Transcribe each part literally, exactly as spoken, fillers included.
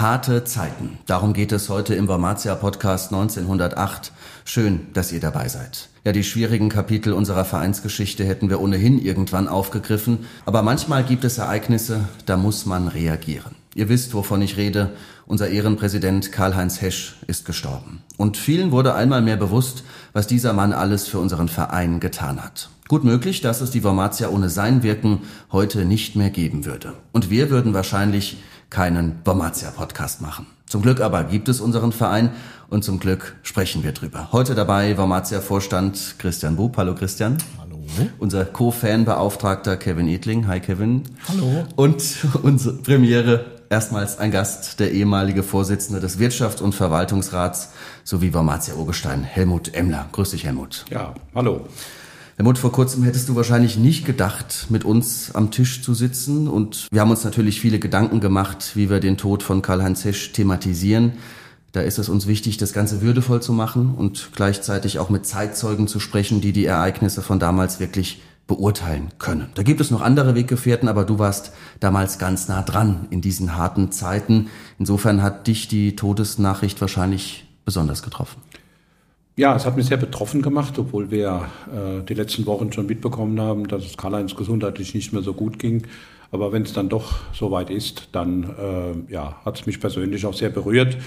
Harte Zeiten. Darum geht es heute im Wormatia-Podcast neunzehnhundertacht. Schön, dass ihr dabei seid. Ja, die schwierigen Kapitel unserer Vereinsgeschichte hätten wir ohnehin irgendwann aufgegriffen. Aber manchmal gibt es Ereignisse, da muss man reagieren. Ihr wisst, wovon ich rede. Unser Ehrenpräsident Karl-Heinz Hesch ist gestorben. Und vielen wurde einmal mehr bewusst, was dieser Mann alles für unseren Verein getan hat. Gut möglich, dass es die Wormatia ohne sein Wirken heute nicht mehr geben würde. Und wir würden wahrscheinlich keinen Wormatia-Podcast machen. Zum Glück aber gibt es unseren Verein und zum Glück sprechen wir drüber. Heute dabei Wormatia-Vorstand Christian Bub. Hallo Christian. Hallo. Unser Co-Fan-Beauftragter Kevin Edling. Hi Kevin. Hallo. Und unsere Premiere, erstmals ein Gast, der ehemalige Vorsitzende des Wirtschafts- und Verwaltungsrats sowie Wormatia-Urgestein Helmut Emmler. Grüß dich, Helmut. Ja, hallo. Helmut, vor kurzem hättest du wahrscheinlich nicht gedacht, mit uns am Tisch zu sitzen. Und wir haben uns natürlich viele Gedanken gemacht, wie wir den Tod von Karl-Heinz Hesch thematisieren. Da ist es uns wichtig, das Ganze würdevoll zu machen und gleichzeitig auch mit Zeitzeugen zu sprechen, die die Ereignisse von damals wirklich beurteilen können. Da gibt es noch andere Weggefährten, aber du warst damals ganz nah dran in diesen harten Zeiten. Insofern hat dich die Todesnachricht wahrscheinlich besonders getroffen. Ja, es hat mich sehr betroffen gemacht, obwohl wir äh, die letzten Wochen schon mitbekommen haben, dass es Karl-Heinz gesundheitlich nicht mehr so gut ging. Aber wenn es dann doch so weit ist, dann äh, ja, hat es mich persönlich auch sehr berührt.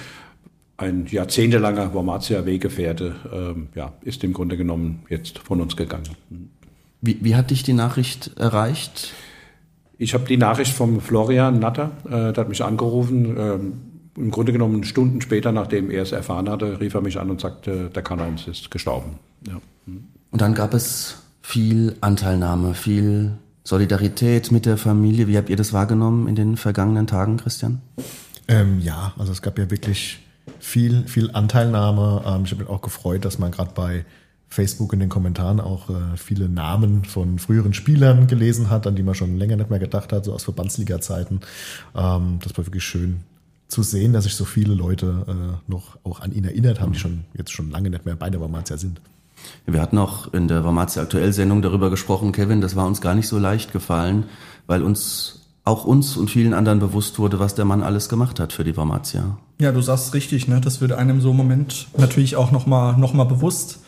Ein jahrzehntelanger Wormatia-Weggefährte äh, ja, ist im Grunde genommen jetzt von uns gegangen. Wie, wie hat dich die Nachricht erreicht? Ich habe die Nachricht vom Florian Natter, äh, der hat mich angerufen. Äh, Im Grunde genommen Stunden später, nachdem er es erfahren hatte, rief er mich an und sagte, der Karl-Heinz ist gestorben. Ja. Und dann gab es viel Anteilnahme, viel Solidarität mit der Familie. Wie habt ihr das wahrgenommen in den vergangenen Tagen, Christian? Ähm, ja, also es gab ja wirklich viel, viel Anteilnahme. Ähm, ich habe mich auch gefreut, dass man gerade bei Facebook in den Kommentaren auch äh, viele Namen von früheren Spielern gelesen hat, an die man schon länger nicht mehr gedacht hat, so aus Verbandsliga-Zeiten. Ähm, das war wirklich schön zu sehen, dass sich so viele Leute äh, noch auch an ihn erinnert haben, die schon jetzt schon lange nicht mehr bei der Wormatia sind. Wir hatten auch in der Wormatia Aktuell-Sendung darüber gesprochen, Kevin, das war uns gar nicht so leicht gefallen, weil uns, auch uns und vielen anderen bewusst wurde, was der Mann alles gemacht hat für die Wormatia. Ja, du sagst richtig, ne? Das wird einem so im Moment natürlich auch nochmal noch mal bewusst.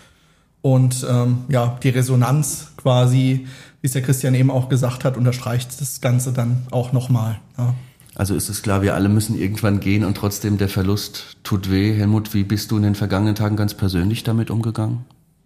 Und ähm, ja, die Resonanz quasi, wie es der Christian eben auch gesagt hat, unterstreicht das Ganze dann auch nochmal. Ja. Also ist es klar, wir alle müssen irgendwann gehen und trotzdem der Verlust tut weh. Helmut, wie bist du in den vergangenen Tagen ganz persönlich damit umgegangen?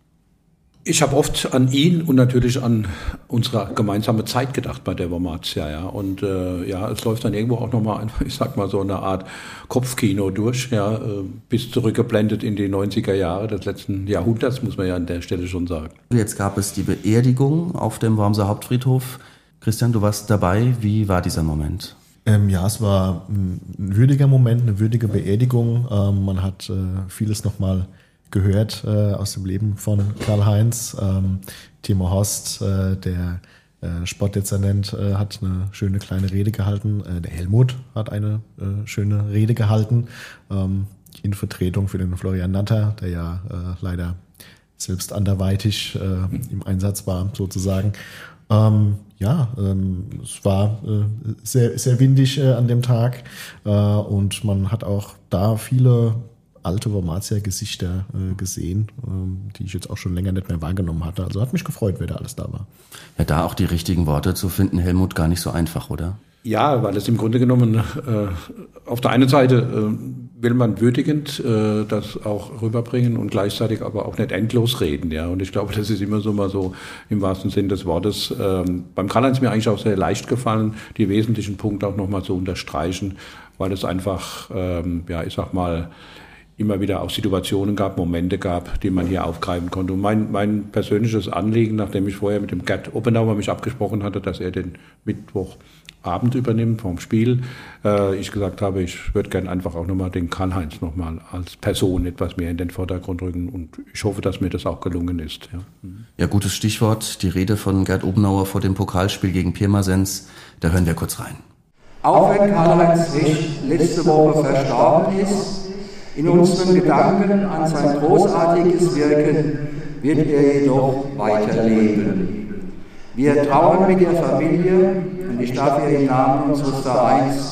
Ich habe oft an ihn und natürlich an unsere gemeinsame Zeit gedacht bei der Wormatia, ja. Und äh, ja, es läuft dann irgendwo auch nochmal einfach, ich sag mal so eine Art Kopfkino durch, ja, äh, bis zurückgeblendet in die neunziger Jahre des letzten Jahrhunderts, muss man ja an der Stelle schon sagen. Jetzt gab es die Beerdigung auf dem Wormser Hauptfriedhof. Christian, du warst dabei. Wie war dieser Moment? Ähm, ja, es war ein würdiger Moment, eine würdige Beerdigung. Ähm, man hat äh, vieles nochmal gehört äh, aus dem Leben von Karl-Heinz. Ähm, Timo Horst, äh, der äh, Sportdezernent, äh, hat eine schöne kleine Rede gehalten. Äh, der Helmut hat eine äh, schöne Rede gehalten. Ähm, in Vertretung für den Florian Natter, der ja äh, leider selbst anderweitig äh, im Einsatz war, sozusagen. Ähm, ja, ähm, es war äh, sehr, sehr windig äh, an dem Tag äh, und man hat auch da viele alte Wormatia-Gesichter äh, gesehen, ähm, die ich jetzt auch schon länger nicht mehr wahrgenommen hatte. Also hat mich gefreut, wer da alles da war. Ja, da auch die richtigen Worte zu finden, Helmut, gar nicht so einfach, oder? Ja, weil es im Grunde genommen äh, auf der einen Seite äh, will man würdigend äh, das auch rüberbringen und gleichzeitig aber auch nicht endlos reden, ja. Und ich glaube, das ist immer so mal so im wahrsten Sinn des Wortes. Ähm, beim Karl-Heinz ist mir eigentlich auch sehr leicht gefallen, die wesentlichen Punkte auch nochmal zu unterstreichen, weil es einfach, ähm, ja, ich sag mal, immer wieder auch Situationen gab, Momente gab, die man hier aufgreifen konnte. Und mein, mein persönliches Anliegen, nachdem ich vorher mit dem Gerd Oppenauer mich abgesprochen hatte, dass er den Mittwochabend übernimmt vom Spiel, äh, ich gesagt habe, ich würde gerne einfach auch nochmal den Karl-Heinz nochmal als Person etwas mehr in den Vordergrund rücken. Und ich hoffe, dass mir das auch gelungen ist. Ja, ja, gutes Stichwort, die Rede von Gerd Oppenauer vor dem Pokalspiel gegen Pirmasens. Da hören wir kurz rein. Auch wenn Karl-Heinz Hesch letzte Woche verstorben ist, in unseren Gedanken an sein großartiges Wirken wird er jedoch weiterleben. Wir trauern mit der Familie und ich darf hier im Namen unseres Vereins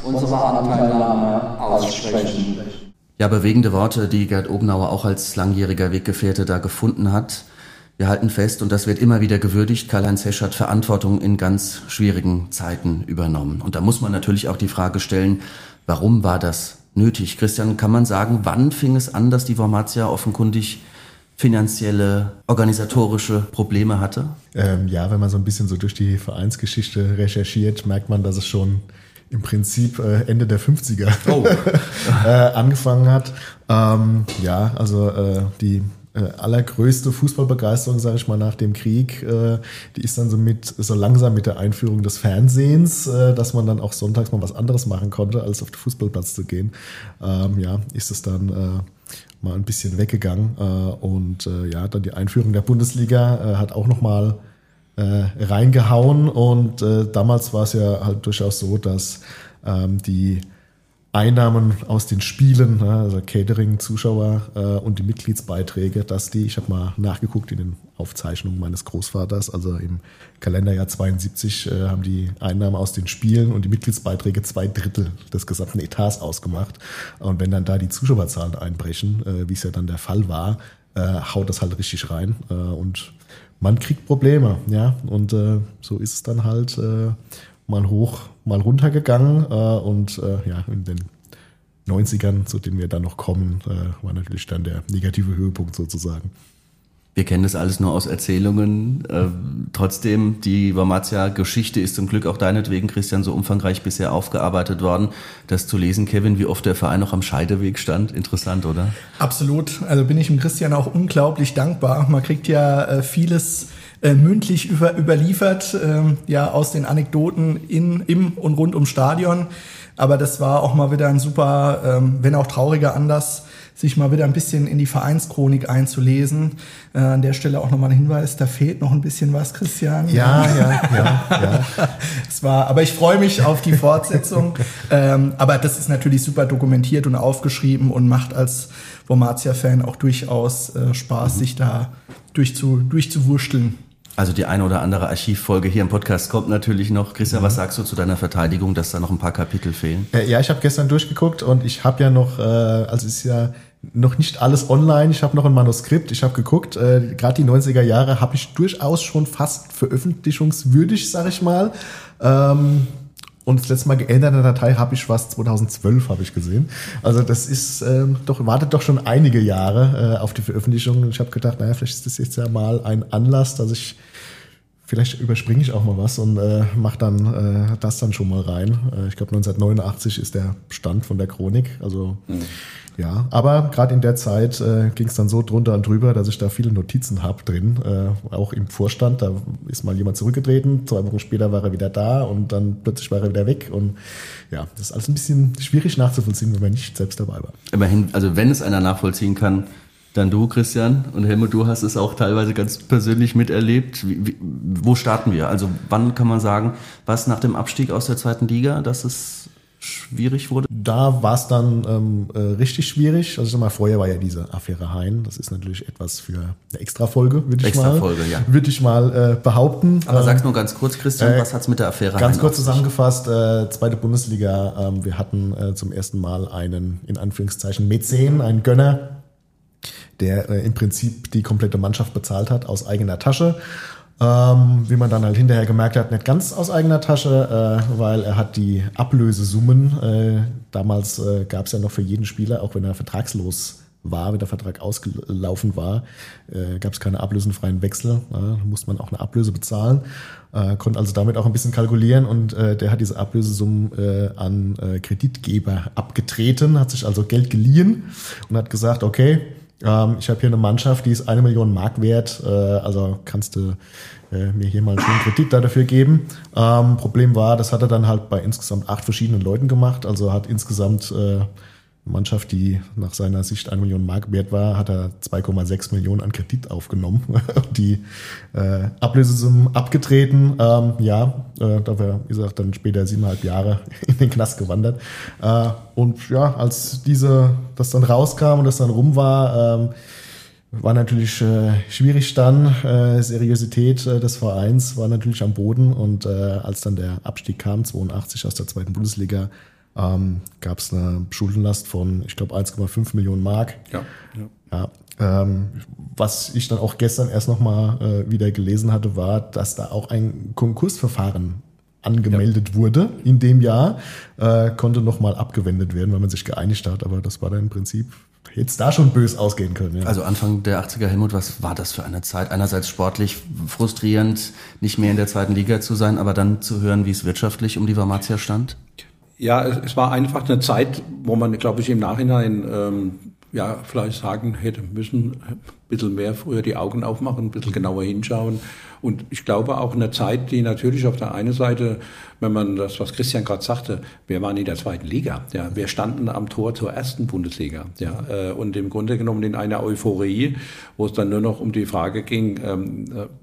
unsere Anteilnahme aussprechen. Ja, bewegende Worte, die Gerd Obenauer auch als langjähriger Weggefährte da gefunden hat. Wir halten fest, und das wird immer wieder gewürdigt, Karl-Heinz Hesch hat Verantwortung in ganz schwierigen Zeiten übernommen. Und da muss man natürlich auch die Frage stellen, warum war das nötig? Christian, kann man sagen, wann fing es an, dass die Wormatia offenkundig finanzielle, organisatorische Probleme hatte? Ähm, ja, wenn man so ein bisschen so durch die Vereinsgeschichte recherchiert, merkt man, dass es schon im Prinzip äh, Ende der fünfziger oh. äh, angefangen hat. Ähm, ja, also äh, die äh, allergrößte Fußballbegeisterung, sage ich mal, nach dem Krieg, äh, die ist dann so mit so langsam mit der Einführung des Fernsehens, äh, dass man dann auch sonntags mal was anderes machen konnte, als auf den Fußballplatz zu gehen. Ähm, ja, ist es dann äh, mal ein bisschen weggegangen äh, und äh, ja, dann die Einführung der Bundesliga äh, hat auch noch mal äh, reingehauen und äh, damals war es ja halt durchaus so, dass ähm, die Einnahmen aus den Spielen, also Catering, Zuschauer äh, und die Mitgliedsbeiträge, dass die, ich habe mal nachgeguckt in den Aufzeichnungen meines Großvaters, also im Kalenderjahr zweiundsiebzig äh, haben die Einnahmen aus den Spielen und die Mitgliedsbeiträge zwei Drittel des gesamten Etats ausgemacht. Und wenn dann da die Zuschauerzahlen einbrechen, äh, wie es ja dann der Fall war, äh, haut das halt richtig rein äh, und man kriegt Probleme, ja, und äh, so ist es dann halt äh, mal hoch, mal runter gegangen äh, und äh, ja, in den neunzigern, zu denen wir dann noch kommen, äh, war natürlich dann der negative Höhepunkt sozusagen. Wir kennen das alles nur aus Erzählungen. Äh, trotzdem, die Wormatia-Geschichte ist zum Glück auch deinetwegen, Christian, so umfangreich bisher aufgearbeitet worden. Das zu lesen, Kevin, wie oft der Verein noch am Scheideweg stand. Interessant, oder? Absolut. Also bin ich dem Christian auch unglaublich dankbar. Man kriegt ja äh, vieles äh, mündlich über, überliefert, äh, ja, aus den Anekdoten in, im und rund ums Stadion. Aber das war auch mal wieder ein super, ähm, wenn auch trauriger Anlass, sich mal wieder ein bisschen in die Vereinschronik einzulesen. Äh, an der Stelle auch nochmal ein Hinweis, da fehlt noch ein bisschen was, Christian. Ja, ja, ja. ja. Es war, aber ich freue mich auf die Fortsetzung. ähm, aber das ist natürlich super dokumentiert und aufgeschrieben und macht als Wormatia-Fan auch durchaus äh, Spaß, mhm. sich da durchzu, durchzuwurschteln. Also die eine oder andere Archivfolge hier im Podcast kommt natürlich noch. Christian, mhm. was sagst du zu deiner Verteidigung, dass da noch ein paar Kapitel fehlen? Ja, ich habe gestern durchgeguckt und ich habe ja noch, äh, also es ist ja noch nicht alles online, ich habe noch ein Manuskript, ich habe geguckt, äh, gerade die neunziger Jahre habe ich durchaus schon fast veröffentlichungswürdig, sag ich mal. Ähm, und das letzte Mal geänderte Datei habe ich was zweitausendzwölf, habe ich gesehen. Also das ist ähm, doch, wartet doch schon einige Jahre äh, auf die Veröffentlichung. Und ich habe gedacht, naja, vielleicht ist das jetzt ja mal ein Anlass, dass ich, vielleicht überspringe ich auch mal was und äh, mache dann äh, das dann schon mal rein. Äh, ich glaube neunzehnhundertneunundachtzig ist der Stand von der Chronik. Also mhm. ja, aber gerade in der Zeit äh, ging es dann so drunter und drüber, dass ich da viele Notizen habe drin, äh, auch im Vorstand. Da ist mal jemand zurückgetreten, zwei Wochen später war er wieder da und dann plötzlich war er wieder weg. Und ja, das ist alles ein bisschen schwierig nachzuvollziehen, wenn man nicht selbst dabei war. Immerhin, also wenn es einer nachvollziehen kann, dann du, Christian. Und Helmut, du hast es auch teilweise ganz persönlich miterlebt. Wie, wie, wo starten wir? Also wann kann man sagen, was nach dem Abstieg aus der zweiten Liga, dass es schwierig wurde? Da war es dann ähm, äh, richtig schwierig. Also ich sag mal, vorher war ja diese Affäre Hein. Das ist natürlich etwas für eine Extra-Folge, würde ich Extra mal, Folge, ja. würde ich mal äh, behaupten. Aber ähm, sag's nur ganz kurz, Christian, äh, was hat's mit der Affäre Hein? Ganz kurz zusammengefasst, äh, zweite Bundesliga. Ähm, wir hatten äh, zum ersten Mal einen, in Anführungszeichen, Mäzen, einen Gönner, der äh, im Prinzip die komplette Mannschaft bezahlt hat aus eigener Tasche. Ähm, wie man dann halt hinterher gemerkt hat, nicht ganz aus eigener Tasche, äh, weil er hat die Ablösesummen, äh, damals äh, gab es ja noch für jeden Spieler, auch wenn er vertragslos war, wenn der Vertrag ausgelaufen war, äh, gab es keine ablösenfreien Wechsel, äh, musste man auch eine Ablöse bezahlen, äh, konnte also damit auch ein bisschen kalkulieren und äh, der hat diese Ablösesummen äh, an äh, Kreditgeber abgetreten, hat sich also Geld geliehen und hat gesagt, okay, ähm, ich habe hier eine Mannschaft, die ist eine Million Mark wert, äh, also kannst du äh, mir hier mal einen schönen Kredit dafür geben. Ähm, Problem war, das hat er dann halt bei insgesamt acht verschiedenen Leuten gemacht, also hat insgesamt äh, Mannschaft, die nach seiner Sicht eine Million Mark wert war, hat er zwei Komma sechs Millionen an Kredit aufgenommen, die äh, Ablösesummen abgetreten. Ähm, ja, äh, dafür ist er dann später siebeneinhalb Jahre in den Knast gewandert. Äh, und ja, als diese, das dann rauskam und das dann rum war, ähm, war natürlich äh, schwierig dann. Äh, Seriosität äh, des Vereins war natürlich am Boden und äh, als dann der Abstieg kam, zweiundachtzig aus der zweiten Bundesliga, ähm, gab es eine Schuldenlast von, ich glaube, eins Komma fünf Millionen Mark. Ja, ja. ja ähm, was ich dann auch gestern erst nochmal äh, wieder gelesen hatte, war, dass da auch ein Konkursverfahren angemeldet ja. wurde in dem Jahr, äh, konnte nochmal abgewendet werden, weil man sich geeinigt hat. Aber das war dann im Prinzip, hätte es da schon böse ausgehen können. Ja. Also Anfang der achtziger, Helmut, was war das für eine Zeit? Einerseits sportlich frustrierend, nicht mehr in der zweiten Liga zu sein, aber dann zu hören, wie es wirtschaftlich um die Wormatia stand? Ja, es, es war einfach eine Zeit, wo man, glaube ich, im Nachhinein ähm, ja vielleicht sagen hätte müssen, ein bisschen mehr früher die Augen aufmachen, ein bisschen genauer hinschauen. Und ich glaube auch eine Zeit, die natürlich auf der einen Seite, wenn man das, was Christian gerade sagte, wir waren in der zweiten Liga, ja, wir standen am Tor zur ersten Bundesliga, ja, äh, und im Grunde genommen in einer Euphorie, wo es dann nur noch um die Frage ging, ähm,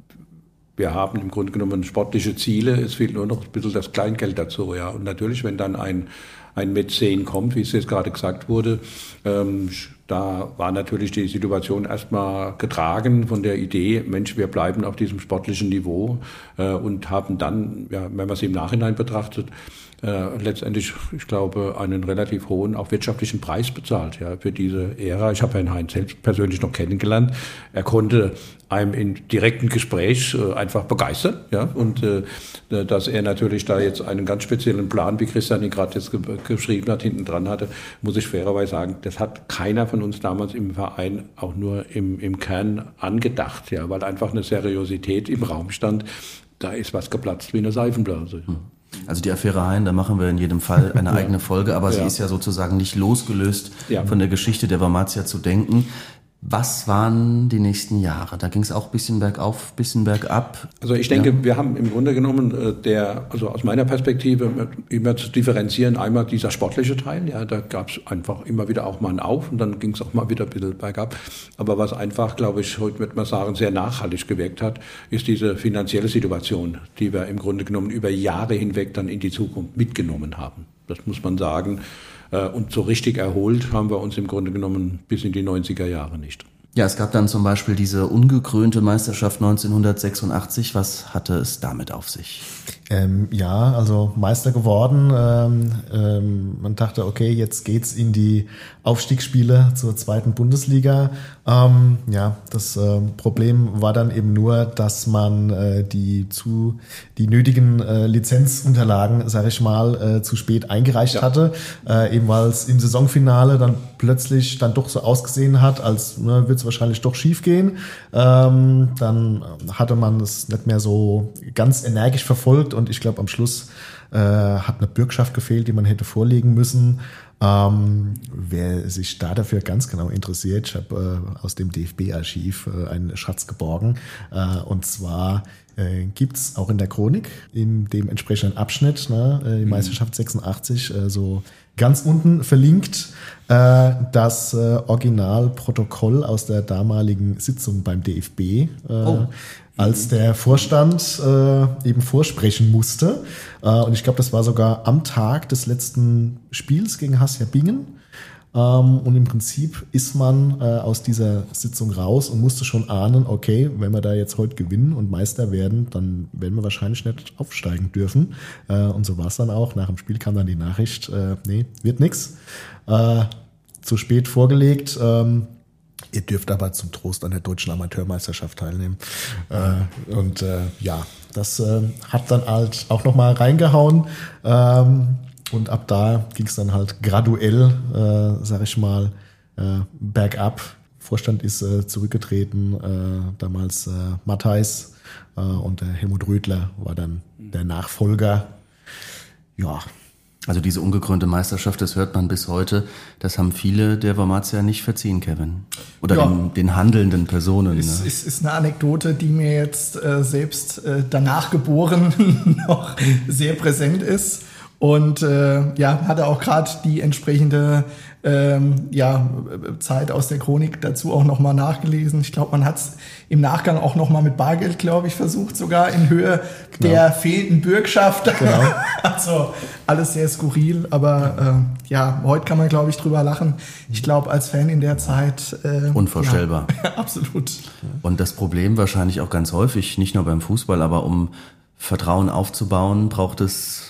wir haben im Grunde genommen sportliche Ziele, es fehlt nur noch ein bisschen das Kleingeld dazu, ja. Und natürlich, wenn dann ein, ein Mäzen kommt, wie es jetzt gerade gesagt wurde, ähm, da war natürlich die Situation erstmal getragen von der Idee, Mensch, wir bleiben auf diesem sportlichen Niveau, äh, und haben dann, ja, wenn man es im Nachhinein betrachtet, äh, letztendlich, ich glaube, einen relativ hohen, auch wirtschaftlichen Preis bezahlt, ja, für diese Ära. Ich habe Herrn Heinz selbst persönlich noch kennengelernt. Er konnte einem in direkten Gespräch äh, einfach begeistern, ja, und äh, dass er natürlich da jetzt einen ganz speziellen Plan, wie Christian ihn gerade jetzt ge- geschrieben hat, hinten dran hatte, muss ich fairerweise sagen, das hat keiner von uns damals im Verein auch nur im, im Kern angedacht, ja, weil einfach eine Seriosität im Raum stand. Da ist was geplatzt wie eine Seifenblase. Hm. Also die Affäre Hein, da machen wir in jedem Fall eine ja. eigene Folge, aber ja. sie ist ja sozusagen nicht losgelöst ja. von der Geschichte der Wormatia zu denken. Was waren die nächsten Jahre? Da ging es auch ein bisschen bergauf, ein bisschen bergab. Also ich denke, ja. wir haben im Grunde genommen, der, also aus meiner Perspektive immer zu differenzieren, einmal dieser sportliche Teil, ja, da gab es einfach immer wieder auch mal einen Auf und dann ging es auch mal wieder ein bisschen bergab. Aber was einfach, glaube ich, heute wird man sagen, sehr nachhaltig gewirkt hat, ist diese finanzielle Situation, die wir im Grunde genommen über Jahre hinweg dann in die Zukunft mitgenommen haben. Das muss man sagen. Und so richtig erholt haben wir uns im Grunde genommen bis in die neunziger Jahre nicht. Ja, es gab dann zum Beispiel diese ungekrönte Meisterschaft neunzehnhundertsechsundachtzig. Was hatte es damit auf sich? Ähm, ja, also Meister geworden. Ähm, ähm, man dachte, okay, jetzt geht's in die Aufstiegsspiele zur zweiten Bundesliga. Ähm, ja, das äh, Problem war dann eben nur, dass man äh, die zu die nötigen äh, Lizenzunterlagen, sage ich mal, äh, zu spät eingereicht ja. hatte, äh, eben weil es im Saisonfinale dann plötzlich dann doch so ausgesehen hat, als ne, wird es wahrscheinlich doch schief gehen. Ähm, dann hatte man es nicht mehr so ganz energisch verfolgt und ich glaube am Schluss äh, hat eine Bürgschaft gefehlt, die man hätte vorlegen müssen. Ähm, wer sich da dafür ganz genau interessiert, ich habe äh, aus dem D F B-Archiv äh, einen Schatz geborgen, äh, und zwar äh, gibt's auch in der Chronik in dem entsprechenden Abschnitt, ne, äh, die Meisterschaft sechsundachtzig, äh, so ganz unten verlinkt äh, das äh, Originalprotokoll aus der damaligen Sitzung beim D F B, äh, oh. als der Vorstand äh, eben vorsprechen musste. Äh, und ich glaube, das war sogar am Tag des letzten Spiels gegen Hassia Bingen. Ähm, und im Prinzip ist man äh, aus dieser Sitzung raus und musste schon ahnen, okay, wenn wir da jetzt heute gewinnen und Meister werden, dann werden wir wahrscheinlich nicht aufsteigen dürfen. Äh, und so war es dann auch. Nach dem Spiel kam dann die Nachricht, äh, nee, wird nix. Äh, zu spät vorgelegt. Ähm, Ihr dürft aber zum Trost an der deutschen Amateurmeisterschaft teilnehmen. Äh, und äh, ja, das äh, hat dann halt auch nochmal reingehauen. Ähm, und ab da ging es dann halt graduell, äh, sag ich mal, äh, bergab. Vorstand ist äh, zurückgetreten, äh, damals äh, Matthijs äh, und der Helmut Rödler war dann der Nachfolger. Ja. Also diese ungekrönte Meisterschaft, das hört man bis heute, das haben viele der Wormatia nicht verziehen, Kevin. Oder ja. den, den handelnden Personen. Es ne? ist, ist eine Anekdote, die mir jetzt äh, selbst äh, danach geboren noch sehr präsent ist. Und äh, ja, hatte auch gerade die entsprechende ähm, ja, Zeit aus der Chronik dazu auch nochmal nachgelesen. Ich glaube, man hat es im Nachgang auch nochmal mit Bargeld, glaube ich, versucht, sogar in Höhe genau. der fehlenden Bürgschaft. Genau. Also alles sehr skurril, aber äh, ja, heute kann man, glaube ich, drüber lachen. Ich glaube, als Fan in der Zeit... Äh, Unvorstellbar. Ja, absolut. Und das Problem wahrscheinlich auch ganz häufig, nicht nur beim Fußball, aber um Vertrauen aufzubauen, braucht es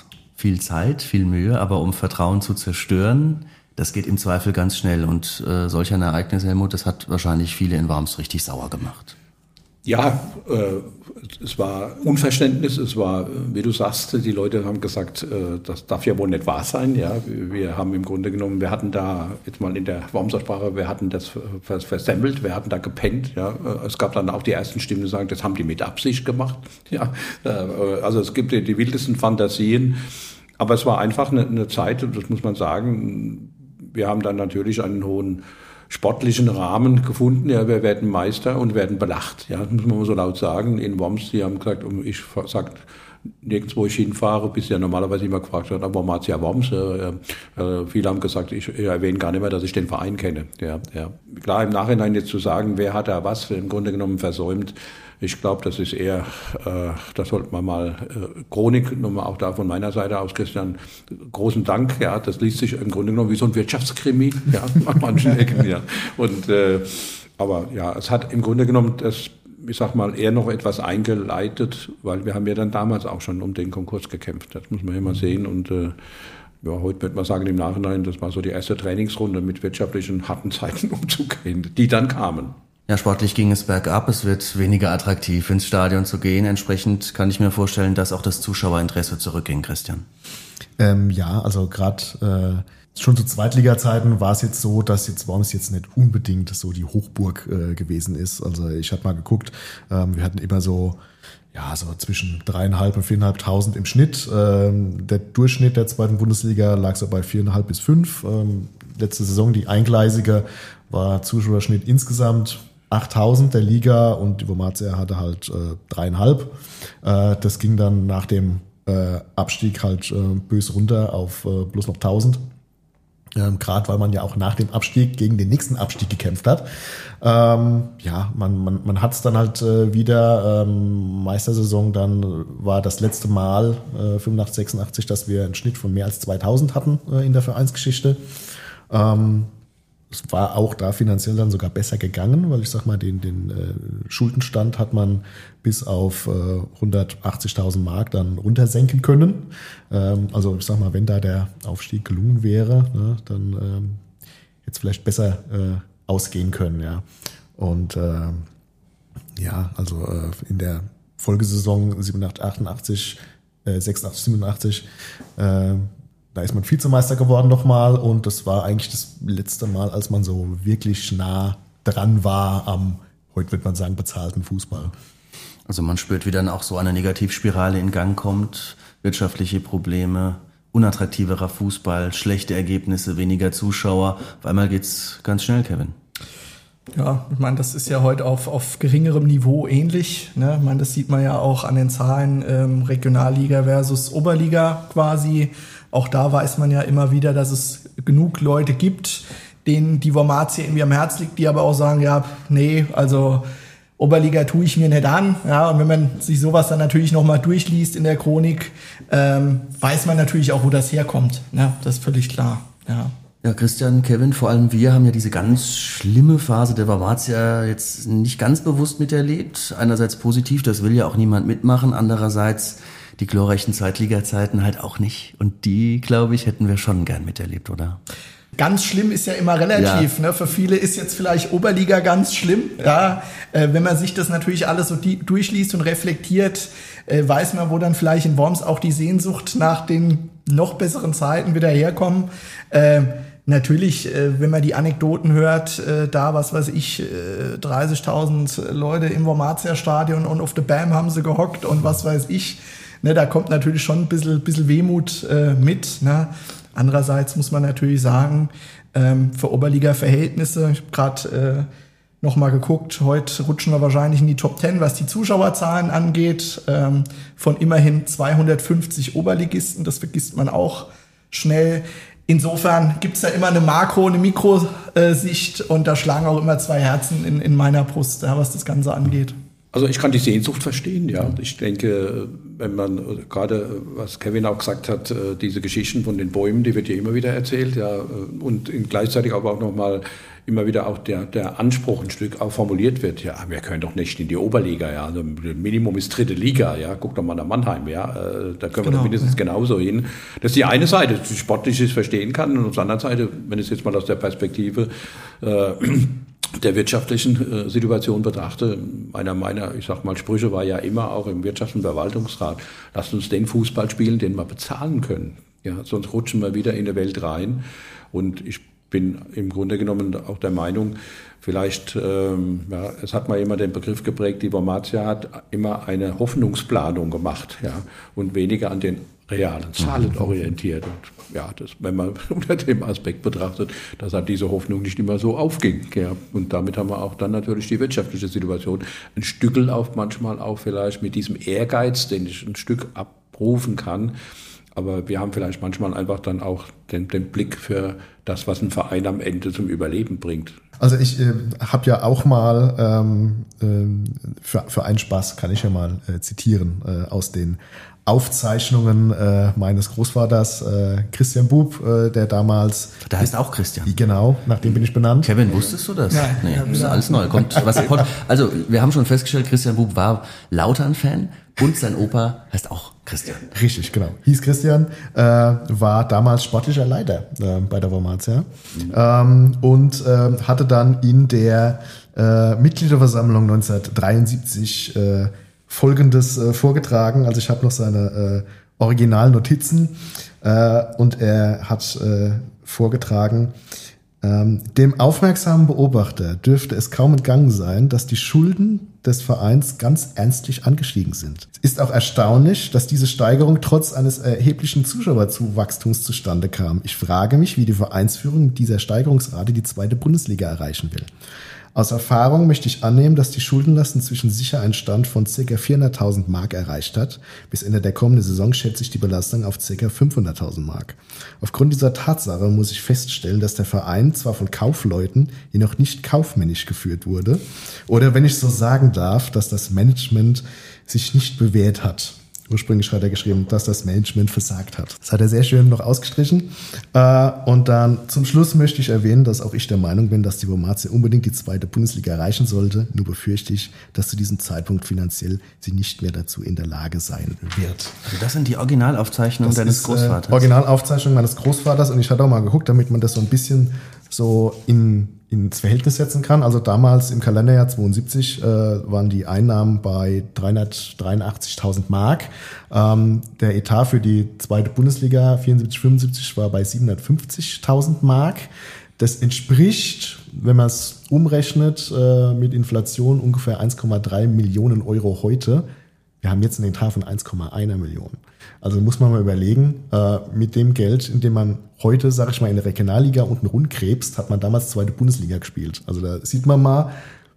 viel Zeit, viel Mühe, aber um Vertrauen zu zerstören, das geht im Zweifel ganz schnell. Und äh, solch ein Ereignis, Helmut, das hat wahrscheinlich viele in Worms richtig sauer gemacht. Ja, äh, es war Unverständnis, es war, wie du sagst, die Leute haben gesagt, äh, das darf ja wohl nicht wahr sein. Ja, wir haben im Grunde genommen, wir hatten da, jetzt mal in der Wormser Sprache, wir hatten das vers- versemmelt, wir hatten da gepennt. Ja, es gab dann auch die ersten Stimmen, die sagen, das haben die mit Absicht gemacht. Ja, äh, also es gibt die, die wildesten Fantasien, aber es war einfach eine, eine Zeit, das muss man sagen. Wir haben dann natürlich einen hohen sportlichen Rahmen gefunden. Ja, wir werden Meister und werden belacht. Ja, das muss man mal so laut sagen. In Worms, die haben gesagt, ich sag nirgends, wo ich hinfahre, bis ja normalerweise immer gefragt wird, aber Wormatia Worms. Äh, äh, viele haben gesagt, ich, ich erwähne gar nicht mehr, dass ich den Verein kenne. Ja, ja. Klar, im Nachhinein jetzt zu sagen, wer hat da was im Grunde genommen versäumt, ich glaube, das ist eher, äh, das sollte man mal, äh, Chronik, nochmal auch da von meiner Seite aus, Christian, großen Dank, ja, das liest sich im Grunde genommen wie so ein Wirtschaftskrimi, ja, an manchen Ecken, ja. Und, äh, aber ja, es hat im Grunde genommen das, ich sag mal, eher noch etwas eingeleitet, weil wir haben ja dann damals auch schon um den Konkurs gekämpft, das muss man ja mal sehen und, äh, ja, heute würde man sagen im Nachhinein, das war so die erste Trainingsrunde mit wirtschaftlichen harten Zeiten umzugehen, die dann kamen. Ja, sportlich ging es bergab, es wird weniger attraktiv, ins Stadion zu gehen. Entsprechend kann ich mir vorstellen, dass auch das Zuschauerinteresse zurückging, Christian. Ähm, ja, also gerade äh, schon zu Zweitliga-Zeiten war es jetzt so, dass jetzt Worms jetzt nicht unbedingt so die Hochburg äh, gewesen ist. Also ich habe mal geguckt, ähm, wir hatten immer so ja so zwischen dreieinhalb und viereinhalbtausend im Schnitt. Ähm, der Durchschnitt der zweiten Bundesliga lag so bei viereinhalb bis fünf. Ähm, letzte Saison die eingleisige war Zuschauerschnitt insgesamt achttausend der Liga und die Wormatia hatte halt äh, dreieinhalb. Äh, das ging dann nach dem äh, Abstieg halt äh, bös runter auf äh, bloß noch tausend. Ähm, Gerade weil man ja auch nach dem Abstieg gegen den nächsten Abstieg gekämpft hat. Ähm, ja, man, man, man hat es dann halt äh, wieder, ähm, Meistersaison, dann war das letzte Mal äh, fünfundachtzig, sechsundachtzig, dass wir einen Schnitt von mehr als zweitausend hatten äh, in der Vereinsgeschichte. Ähm, Es war auch da finanziell dann sogar besser gegangen, weil ich sag mal, den, den äh, Schuldenstand hat man bis auf äh, hundertachtzigtausend Mark dann runtersenken können. Ähm, also ich sag mal, wenn da der Aufstieg gelungen wäre, ne, dann ähm, hätte es vielleicht besser äh, ausgehen können. Ja. Und äh, ja, also äh, in der Folgesaison siebenundachtzig, achtundachtzig, äh, sechsundachtzig, siebenundachtzig äh, da ist man Vizemeister geworden nochmal und das war eigentlich das letzte Mal, als man so wirklich nah dran war am, heute wird man sagen, bezahlten Fußball. Also man spürt, wie dann auch so eine Negativspirale in Gang kommt, wirtschaftliche Probleme, unattraktiverer Fußball, schlechte Ergebnisse, weniger Zuschauer. Auf einmal geht's ganz schnell, Kevin. Ja, ich meine, das ist ja heute auf, auf geringerem Niveau ähnlich. Ne? Ich meine, das sieht man ja auch an den Zahlen ähm, Regionalliga versus Oberliga quasi. Auch da weiß man ja immer wieder, dass es genug Leute gibt, denen die Wormatia irgendwie am Herz liegt, die aber auch sagen, ja, nee, also Oberliga tue ich mir nicht an. Ja, und wenn man sich sowas dann natürlich nochmal durchliest in der Chronik, ähm, weiß man natürlich auch, wo das herkommt. Ne? Das ist völlig klar, ja. Ja, Christian, Kevin, vor allem wir haben ja diese ganz schlimme Phase der Wormatia jetzt nicht ganz bewusst miterlebt. Einerseits positiv, das will ja auch niemand mitmachen. Andererseits die glorreichen Zweitliga-Zeiten halt auch nicht. Und die, glaube ich, hätten wir schon gern miterlebt, oder? Ganz schlimm ist ja immer relativ. Ja. Ne? Für viele ist jetzt vielleicht Oberliga ganz schlimm. Ja, äh, wenn man sich das natürlich alles so die, durchliest und reflektiert, äh, weiß man, wo dann vielleicht in Worms auch die Sehnsucht nach den noch besseren Zeiten wieder herkommen. Äh, Natürlich, wenn man die Anekdoten hört, da, was weiß ich, dreißigtausend Leute im Wormatia-Stadion und auf der Bam haben sie gehockt und was weiß ich, ne, da kommt natürlich schon ein bisschen, bisschen Wehmut äh, mit. Ne. Andererseits muss man natürlich sagen, ähm, für Oberliga-Verhältnisse, ich habe gerade äh, noch mal geguckt, heute rutschen wir wahrscheinlich in die Top Ten, was die Zuschauerzahlen angeht, ähm, von immerhin zweihundertfünfzig Oberligisten, das vergisst man auch schnell. Insofern gibt's da immer eine Makro-, eine Mikrosicht und da schlagen auch immer zwei Herzen in, in meiner Brust, ja, was das Ganze angeht. Also ich kann die Sehnsucht verstehen, ja. Ich denke, wenn man gerade, was Kevin auch gesagt hat, diese Geschichten von den Bäumen, die wird ja immer wieder erzählt, ja, und gleichzeitig aber auch nochmal immer wieder auch der, der Anspruch ein Stück auch formuliert wird, ja, wir können doch nicht in die Oberliga, ja, also Minimum ist dritte Liga, ja, guck doch mal nach Mannheim, ja, da können wir genau, doch mindestens ja. genauso hin. Das ist die eine Seite, die sportlich ist verstehen kann, und auf der anderen Seite, wenn ich es jetzt mal aus der Perspektive äh, der wirtschaftlichen äh, Situation betrachte, einer meiner, ich sag mal, Sprüche war ja immer auch im Wirtschafts- und Verwaltungsrat, lasst uns den Fußball spielen, den wir bezahlen können, ja, sonst rutschen wir wieder in eine Welt rein, und ich bin im Grunde genommen auch der Meinung, vielleicht, ähm, ja, es hat mal immer den Begriff geprägt, die Wormatia hat immer eine Hoffnungsplanung gemacht, ja, und weniger an den realen Zahlen orientiert. Und ja, das, wenn man unter dem Aspekt betrachtet, dass halt diese Hoffnung nicht immer so aufging. Ja. Und damit haben wir auch dann natürlich die wirtschaftliche Situation ein Stückel auf, manchmal auch vielleicht mit diesem Ehrgeiz, den ich ein Stück abrufen kann. Aber wir haben vielleicht manchmal einfach dann auch den, den Blick für das, was ein Verein am Ende zum Überleben bringt. Also ich äh, habe ja auch mal, ähm, äh, für, für einen Spaß kann ich ja mal äh, zitieren, äh, aus den Aufzeichnungen äh, meines Großvaters, äh, Christian Bub, äh, der damals... Der heißt auch Christian. Genau, nach dem bin ich benannt. Kevin, wusstest du das? Nein. Nee, Ja, das ist alles neu. Kommt, was, also wir haben schon festgestellt, Christian Bub war Lautern-Fan und sein Opa heißt auch Christian. Richtig, genau. Hieß Christian, äh, war damals sportlicher Leiter äh, bei der Wormatia mhm. ähm, und äh, hatte dann in der äh, Mitgliederversammlung neunzehnhundertdreiundsiebzig äh, Folgendes äh, vorgetragen. Also ich habe noch seine äh, Originalnotizen äh, und er hat äh, vorgetragen, ähm, dem aufmerksamen Beobachter dürfte es kaum entgangen sein, dass die Schulden des Vereins ganz ernstlich angestiegen sind. Es ist auch erstaunlich, dass diese Steigerung trotz eines erheblichen Zuschauerzuwachstums zustande kam. Ich frage mich, wie die Vereinsführung mit dieser Steigerungsrate die zweite Bundesliga erreichen will. Aus Erfahrung möchte ich annehmen, dass die Schuldenlast inzwischen sicher einen Stand von ca. vierhunderttausend Mark erreicht hat. Bis Ende der kommenden Saison schätze ich die Belastung auf ca. fünfhunderttausend Mark. Aufgrund dieser Tatsache muss ich feststellen, dass der Verein zwar von Kaufleuten jedoch nicht kaufmännisch geführt wurde, oder wenn ich so sagen darf, dass das Management sich nicht bewährt hat. Ursprünglich hat er geschrieben, dass das Management versagt hat. Das hat er sehr schön noch ausgestrichen. Und dann zum Schluss möchte ich erwähnen, dass auch ich der Meinung bin, dass die Wormatia unbedingt die zweite Bundesliga erreichen sollte. Nur befürchte ich, dass zu diesem Zeitpunkt finanziell sie nicht mehr dazu in der Lage sein wird. Also das sind die Originalaufzeichnungen das deines ist, Großvaters? Äh, Originalaufzeichnungen meines Großvaters. Und ich hatte auch mal geguckt, damit man das so ein bisschen so in ins Verhältnis setzen kann. Also damals im Kalenderjahr zweiundsiebzig äh, waren die Einnahmen bei dreihundertdreiundachtzigtausend Mark. Ähm, der Etat für die zweite Bundesliga vierundsiebzig fünfundsiebzig war bei siebenhundertfünfzigtausend Mark. Das entspricht, wenn man es umrechnet, äh, mit Inflation ungefähr eins Komma drei Millionen Euro heute. Wir haben jetzt einen Etat von eins Komma eins Million. Also muss man mal überlegen, äh, mit dem Geld, in dem man heute, sag ich mal, in der Regionalliga unten rundkrebst, hat man damals zweite Bundesliga gespielt. Also da sieht man mal,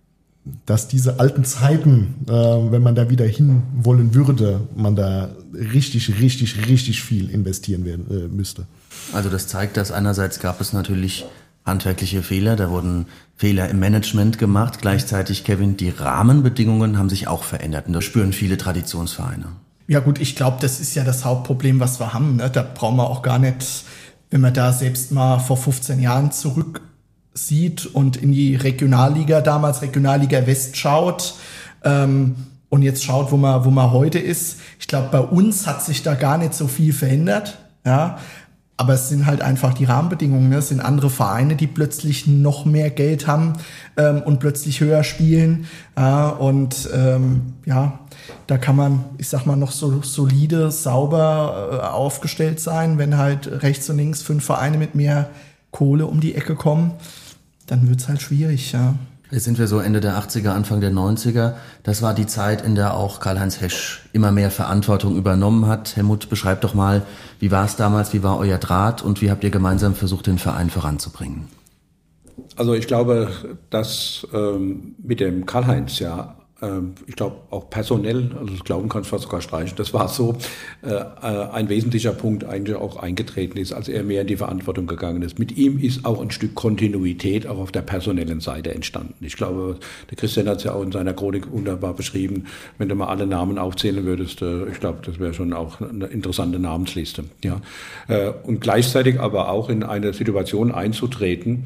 dass diese alten Zeiten, äh, wenn man da wieder hin wollen würde, man da richtig, richtig, richtig viel investieren werden, äh, müsste. Also das zeigt, dass einerseits gab es natürlich handwerkliche Fehler, da wurden Fehler im Management gemacht. Gleichzeitig, Kevin, die Rahmenbedingungen haben sich auch verändert und das spüren viele Traditionsvereine. Ja gut, ich glaube, das ist ja das Hauptproblem, was wir haben. Ne? Da brauchen wir auch gar nicht, wenn man da selbst mal vor fünfzehn Jahren zurück sieht und in die Regionalliga, damals Regionalliga West schaut ähm, und jetzt schaut, wo man, wo man heute ist. Ich glaube, bei uns hat sich da gar nicht so viel verändert. Ja, aber es sind halt einfach die Rahmenbedingungen. Ne? Es sind andere Vereine, die plötzlich noch mehr Geld haben ähm, und plötzlich höher spielen. Ja, und ähm, ja, da kann man, ich sag mal, noch so solide, sauber äh, aufgestellt sein. Wenn halt rechts und links fünf Vereine mit mehr Kohle um die Ecke kommen, dann wird's halt schwierig. Ja. Jetzt sind wir so Ende der achtziger, Anfang der neunziger. Das war die Zeit, in der auch Karl-Heinz Hesch immer mehr Verantwortung übernommen hat. Helmut, beschreibt doch mal, wie war es damals, wie war euer Draht und wie habt ihr gemeinsam versucht, den Verein voranzubringen? Also ich glaube, dass ähm, mit dem Karl-Heinz ja ich glaube auch personell, also das Glauben kannst du fast sogar streichen, das war so äh, ein wesentlicher Punkt eigentlich auch eingetreten ist, als er mehr in die Verantwortung gegangen ist. Mit ihm ist auch ein Stück Kontinuität auch auf der personellen Seite entstanden. Ich glaube, der Christian hat es ja auch in seiner Chronik wunderbar beschrieben, wenn du mal alle Namen aufzählen würdest, äh, ich glaube, das wäre schon auch eine interessante Namensliste. Ja. Äh, und gleichzeitig aber auch in eine Situation einzutreten,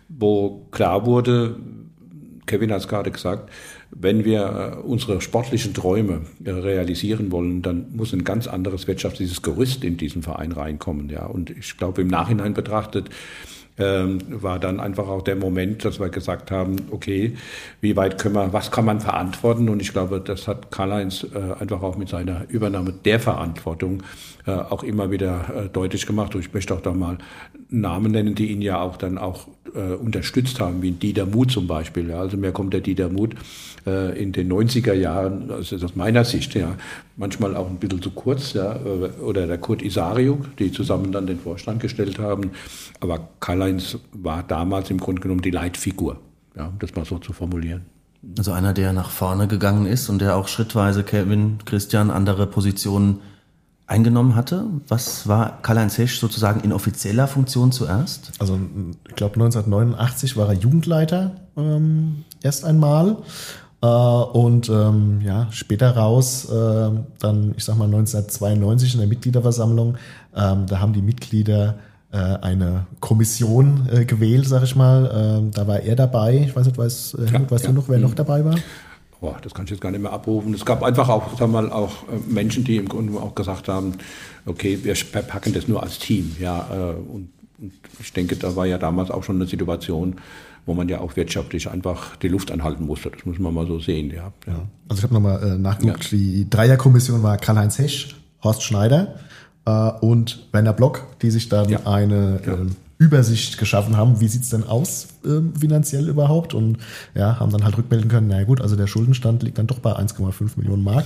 wo klar wurde, Kevin hat es gerade gesagt, wenn wir unsere sportlichen Träume realisieren wollen, dann muss ein ganz anderes wirtschaftliches Gerüst in diesen Verein reinkommen. Ja. Und ich glaube, im Nachhinein betrachtet ähm, war dann einfach auch der Moment, dass wir gesagt haben, okay, wie weit können wir, was kann man verantworten? Und ich glaube, das hat Karl-Heinz äh, einfach auch mit seiner Übernahme der Verantwortung äh, auch immer wieder äh, deutlich gemacht. Und ich möchte auch da mal Namen nennen, die ihn ja auch dann auch äh, unterstützt haben, wie Dieter Muth zum Beispiel. Ja. Also mir kommt der Dieter Muth äh, in den neunziger Jahren, also aus meiner Sicht, ja, manchmal auch ein bisschen zu kurz, ja, oder der Kurt Isariuk, die zusammen dann den Vorstand gestellt haben. Aber Karl-Heinz war damals im Grunde genommen die Leitfigur, ja, um das mal so zu formulieren. Also einer, der nach vorne gegangen ist und der auch schrittweise Kevin, Christian, andere Positionen eingenommen hatte. Was war Karl-Heinz Hesch sozusagen in offizieller Funktion zuerst? Also ich glaube neunzehnhundertneunundachtzig war er Jugendleiter ähm, erst einmal. Äh, und ähm, ja, später raus, äh, dann ich sag mal neunzehnhundertzweiundneunzig in der Mitgliederversammlung, ähm, da haben die Mitglieder äh, eine Kommission äh, gewählt, sag ich mal. Äh, da war er dabei. Ich weiß nicht, weiß, äh, Helmut, weißt ja. du noch, wer noch dabei war? Oh, das kann ich jetzt gar nicht mehr abrufen. Es gab einfach auch, sagen wir mal, auch Menschen, die im Grunde auch gesagt haben, okay, wir packen das nur als Team. Ja, und, und ich denke, da war ja damals auch schon eine Situation, wo man ja auch wirtschaftlich einfach die Luft anhalten musste. Das muss man mal so sehen. Ja, ja. Also ich habe nochmal äh, nachgeguckt, ja. Die Dreierkommission war Karl-Heinz Hesch, Horst Schneider äh, und Werner Block, die sich dann ja. eine ja. Äh, Übersicht geschaffen haben, wie sieht's denn aus äh, finanziell überhaupt, und ja, haben dann halt rückmelden können, na gut, also der Schuldenstand liegt dann doch bei eins Komma fünf Millionen Mark.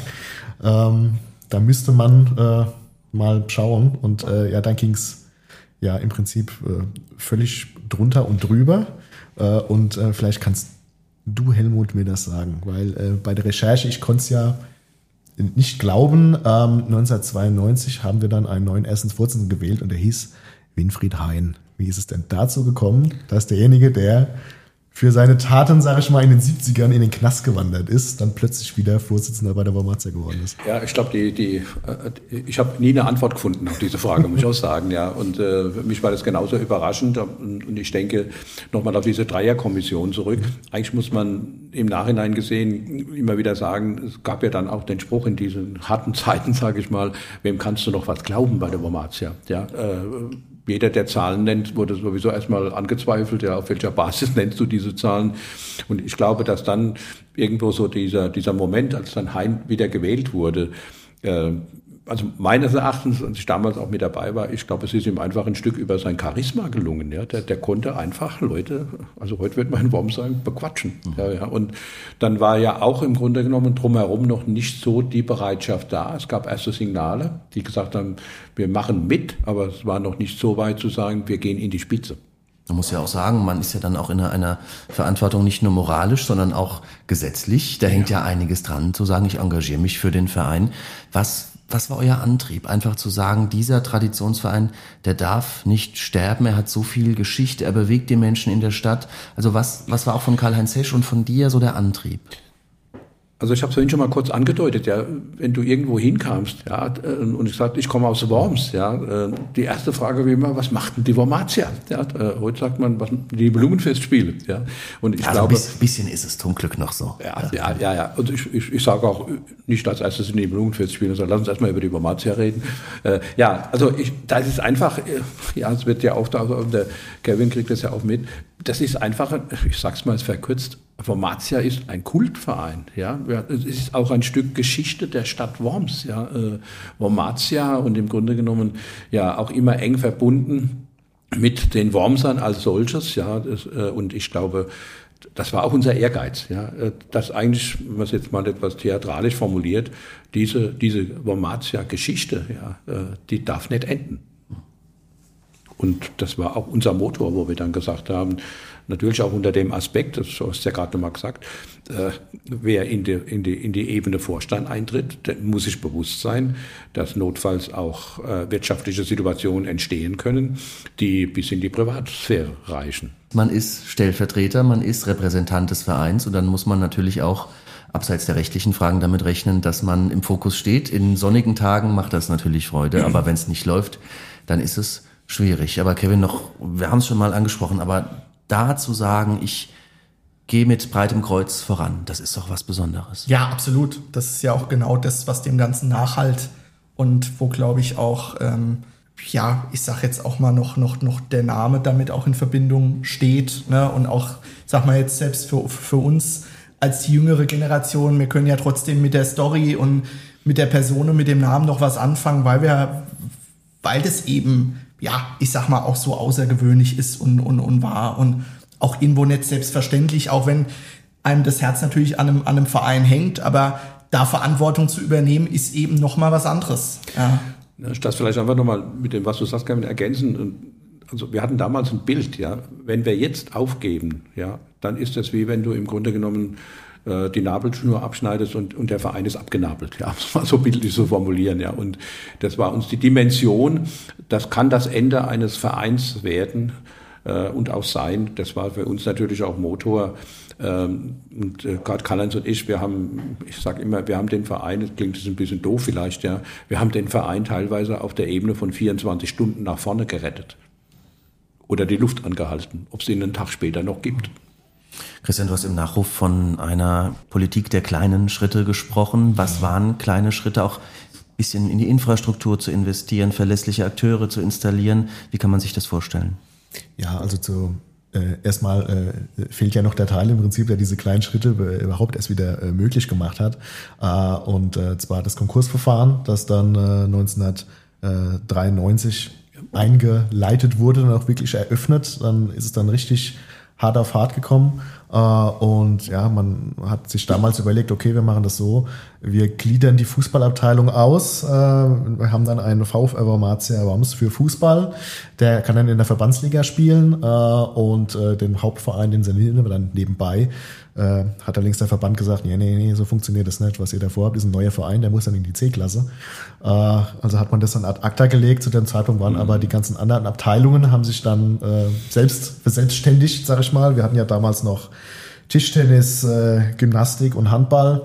Ähm, da müsste man äh, mal schauen, und äh, ja, dann ging's ja im Prinzip äh, völlig drunter und drüber, äh, und äh, vielleicht kannst du, Helmut, mir das sagen, weil äh, bei der Recherche, ich konnte es ja nicht glauben, ähm, neunzehnhundertzweiundneunzig haben wir dann einen neuen Erstensvorsitzenden gewählt, und der hieß Winfried Hein. Wie ist es denn dazu gekommen, dass derjenige, der für seine Taten, sage ich mal, in den siebzigern in den Knast gewandert ist, dann plötzlich wieder Vorsitzender bei der Wormatia geworden ist? Ja, ich glaube, die, die, ich habe nie eine Antwort gefunden auf diese Frage, muss ich auch sagen. Ja. Und äh, für mich war das genauso überraschend. Und, und ich denke, nochmal auf diese Dreierkommission zurück. Eigentlich muss man im Nachhinein gesehen immer wieder sagen, es gab ja dann auch den Spruch in diesen harten Zeiten, sage ich mal, wem kannst du noch was glauben bei der Wormatia? Ja, äh, jeder, der Zahlen nennt, wurde sowieso erstmal angezweifelt, ja, auf welcher Basis nennst du diese Zahlen? Und ich glaube, dass dann irgendwo so dieser, dieser Moment, als dann Hein wieder gewählt wurde, äh, also meines Erachtens, als ich damals auch mit dabei war, ich glaube, es ist ihm einfach ein Stück über sein Charisma gelungen. Ja. Der, der konnte einfach Leute, also heute wird man in Worms sagen, bequatschen. Mhm. Ja, ja. Und dann war ja auch im Grunde genommen drumherum noch nicht so die Bereitschaft da. Es gab erste Signale, die gesagt haben, wir machen mit, aber es war noch nicht so weit zu sagen, wir gehen in die Spitze. Man muss ja auch sagen, man ist ja dann auch in einer, einer Verantwortung nicht nur moralisch, sondern auch gesetzlich. Da ja. hängt ja einiges dran, zu sagen, ich engagiere mich für den Verein. Was Was war euer Antrieb? Einfach zu sagen, dieser Traditionsverein, der darf nicht sterben, er hat so viel Geschichte, er bewegt die Menschen in der Stadt. Also was, was war auch von Karl-Heinz Hesch und von dir so der Antrieb? Also ich habe es vorhin schon mal kurz angedeutet, ja, wenn du irgendwo hinkamst, ja, und ich sagte, ich komme aus Worms, ja, die erste Frage wie immer, was macht denn die Wormatia? Ja, heute sagt man, was die Blumenfestspiele, ja. Und ich also glaube, ein bisschen ist es zum Glück noch so. Ja, ja, ja, ja. Und ich, ich, ich sage auch nicht als erstes in die Blumenfestspiele, sondern lass uns erstmal über die Wormatia reden. Äh, ja, also ich, das ist einfach, ja, es wird ja auch da, und der Kevin kriegt das ja auch mit. Das ist einfach, ich sag's mal verkürzt, Wormatia ist ein Kultverein, ja. Es ist auch ein Stück Geschichte der Stadt Worms, ja. Wormatia und im Grunde genommen ja auch immer eng verbunden mit den Wormsern als solches, ja. Das, und ich glaube, das war auch unser Ehrgeiz, ja. Das eigentlich, was jetzt mal etwas theatralisch formuliert, diese, diese Wormatia-Geschichte, ja, die darf nicht enden. Und das war auch unser Motor, wo wir dann gesagt haben, Natürlich auch unter dem Aspekt, das hast du ja gerade nochmal gesagt, äh, wer in die, in, die, in die Ebene Vorstand eintritt, der muss sich bewusst sein, dass notfalls auch äh, wirtschaftliche Situationen entstehen können, die bis in die Privatsphäre reichen. Man ist Stellvertreter, man ist Repräsentant des Vereins und dann muss man natürlich auch abseits der rechtlichen Fragen damit rechnen, dass man im Fokus steht. In sonnigen Tagen macht das natürlich Freude, aber wenn es nicht läuft, dann ist es schwierig. Aber Kevin, noch, wir haben es schon mal angesprochen, aber da zu sagen, ich gehe mit breitem Kreuz voran, das ist doch was Besonderes. Ja, absolut. Das ist ja auch genau das, was dem Ganzen nachhalt und wo, glaube ich, auch, ähm, ja, ich sag jetzt auch mal noch, noch, noch der Name damit auch in Verbindung steht, ne? Und auch, sag mal jetzt selbst für, für uns als die jüngere Generation, wir können ja trotzdem mit der Story und mit der Person und mit dem Namen noch was anfangen, weil wir, weil das eben, ja, ich sag mal, auch so außergewöhnlich ist und, und, und war und auch irgendwo nicht selbstverständlich, auch wenn einem das Herz natürlich an einem, an einem Verein hängt, aber da Verantwortung zu übernehmen, ist eben nochmal was anderes. Ja. Ich das vielleicht einfach nochmal mit dem, was du sagst, kann ich ergänzen. Also wir hatten damals ein Bild, ja, wenn wir jetzt aufgeben, ja, dann ist das wie wenn du im Grunde genommen äh, die Nabelschnur abschneidest und, und der Verein ist abgenabelt, ja, das war so bildlich zu formulieren, ja, und das war uns die Dimension, das kann das Ende eines Vereins werden äh, und auch sein, das war für uns natürlich auch Motor. Ähm, und äh, gerade Karl-Heinz und ich, wir haben, ich sage immer, wir haben den Verein, das klingt jetzt ein bisschen doof vielleicht, ja, wir haben den Verein teilweise auf der Ebene von vierundzwanzig Stunden nach vorne gerettet. Oder die Luft angehalten, ob es ihn einen Tag später noch gibt. Christian, du hast im Nachruf von einer Politik der kleinen Schritte gesprochen. Was waren kleine Schritte, auch ein bisschen in die Infrastruktur zu investieren, verlässliche Akteure zu installieren? Wie kann man sich das vorstellen? Ja, also zu äh, erstmal äh, fehlt ja noch der Teil im Prinzip, der diese kleinen Schritte äh, überhaupt erst wieder äh, möglich gemacht hat. Äh, und äh, zwar das Konkursverfahren, das dann äh, neunzehnhundertdreiundneunzig eingeleitet wurde und auch wirklich eröffnet, dann ist es dann richtig hart auf hart gekommen. Und ja, man hat sich damals überlegt, okay, wir machen das so, wir gliedern die Fußballabteilung aus. Wir haben dann einen VfR Wormatia Worms für Fußball, der kann dann in der Verbandsliga spielen und den Hauptverein, den sanieren wir dann nebenbei. Hat allerdings der Verband gesagt, nee, nee, nee, so funktioniert das nicht. Was ihr davor habt, ist ein neuer Verein, der muss dann in die C-Klasse. Also hat man das dann ad acta gelegt. Zu dem Zeitpunkt waren aber die ganzen anderen Abteilungen, haben sich dann selbst verselbstständigt, sag ich mal. Wir hatten ja damals noch Tischtennis, Gymnastik und Handball.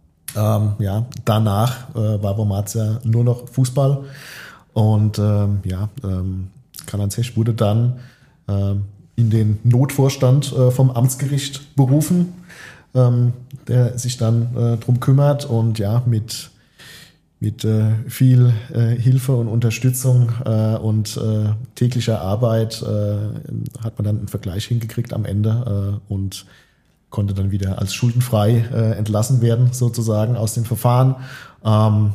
Ja, danach war Wormatia nur noch Fußball. Und ja, Karl-Heinz Hesch wurde dann in den Notvorstand äh, vom Amtsgericht berufen, ähm, der sich dann äh, drum kümmert und ja, mit, mit äh, viel äh, Hilfe und Unterstützung äh, und äh, täglicher Arbeit äh, hat man dann einen Vergleich hingekriegt am Ende äh, und konnte dann wieder als schuldenfrei äh, entlassen werden, sozusagen aus dem Verfahren. Ähm,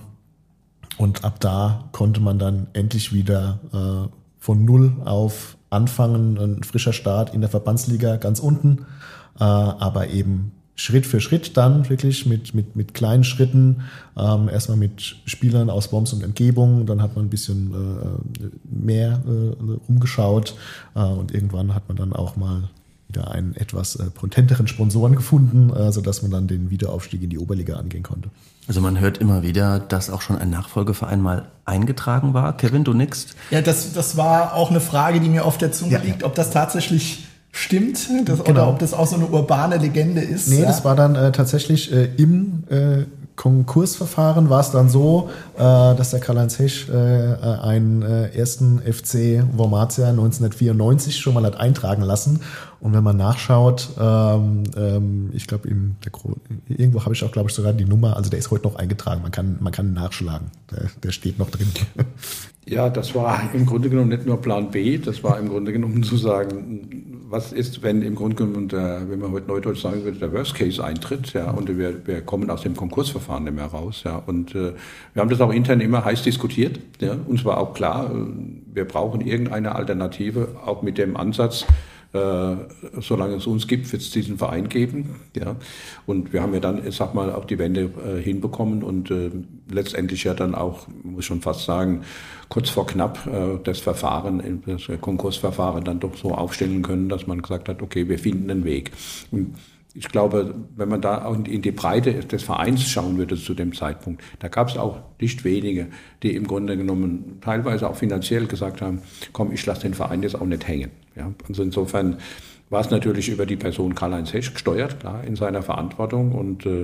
und ab da konnte man dann endlich wieder äh, von Null auf anfangen, ein frischer Start in der Verbandsliga ganz unten, äh, aber eben Schritt für Schritt dann wirklich mit mit mit kleinen Schritten, ähm, erstmal mit Spielern aus Worms und Umgebung, dann hat man ein bisschen äh, mehr äh, rumgeschaut äh, und irgendwann hat man dann auch mal wieder einen etwas äh, potenteren Sponsoren gefunden, äh, sodass man dann den Wiederaufstieg in die Oberliga angehen konnte. Also man hört immer wieder, dass auch schon ein Nachfolgeverein mal eingetragen war. Kevin, du nickst? Ja, das, das war auch eine Frage, die mir auf der Zunge Ja, liegt, ja. ob das tatsächlich stimmt das, Genau. oder ob das auch so eine urbane Legende ist. Nee, ja. das war dann äh, tatsächlich äh, im äh, Konkursverfahren war es dann so, äh, dass der Karl-Heinz Hesch äh, einen äh, ersten F C Wormatia neunzehnhundertvierundneunzig schon mal hat eintragen lassen. Und wenn man nachschaut, ähm, ähm, ich glaube, irgendwo habe ich auch, glaube ich, sogar die Nummer, also der ist heute noch eingetragen, man kann, man kann nachschlagen, der, der steht noch drin. Ja, das war im Grunde genommen nicht nur Plan B, das war im Grunde genommen zu sagen, was ist, wenn im Grunde genommen, der, wenn man heute neudeutsch sagen würde, der Worst Case eintritt, ja, und wir, wir kommen aus dem Konkursverfahren nicht mehr raus, ja, und äh, wir haben das auch intern immer heiß diskutiert, ja, uns war auch klar, wir brauchen irgendeine Alternative, auch mit dem Ansatz, Äh, solange es uns gibt, wird es diesen Verein geben. Ja. Und wir haben ja dann, ich sag mal, auch die Wende äh, hinbekommen und äh, letztendlich ja dann auch, muss ich schon fast sagen, kurz vor knapp äh, das Verfahren, das Konkursverfahren dann doch so aufstellen können, dass man gesagt hat, okay, wir finden einen Weg. Und ich glaube, wenn man da auch in die Breite des Vereins schauen würde zu dem Zeitpunkt, da gab es auch nicht wenige, die im Grunde genommen teilweise auch finanziell gesagt haben, komm, ich lasse den Verein jetzt auch nicht hängen. Ja, also insofern war es natürlich über die Person Karl-Heinz Hesch gesteuert, klar, in seiner Verantwortung. Und, äh,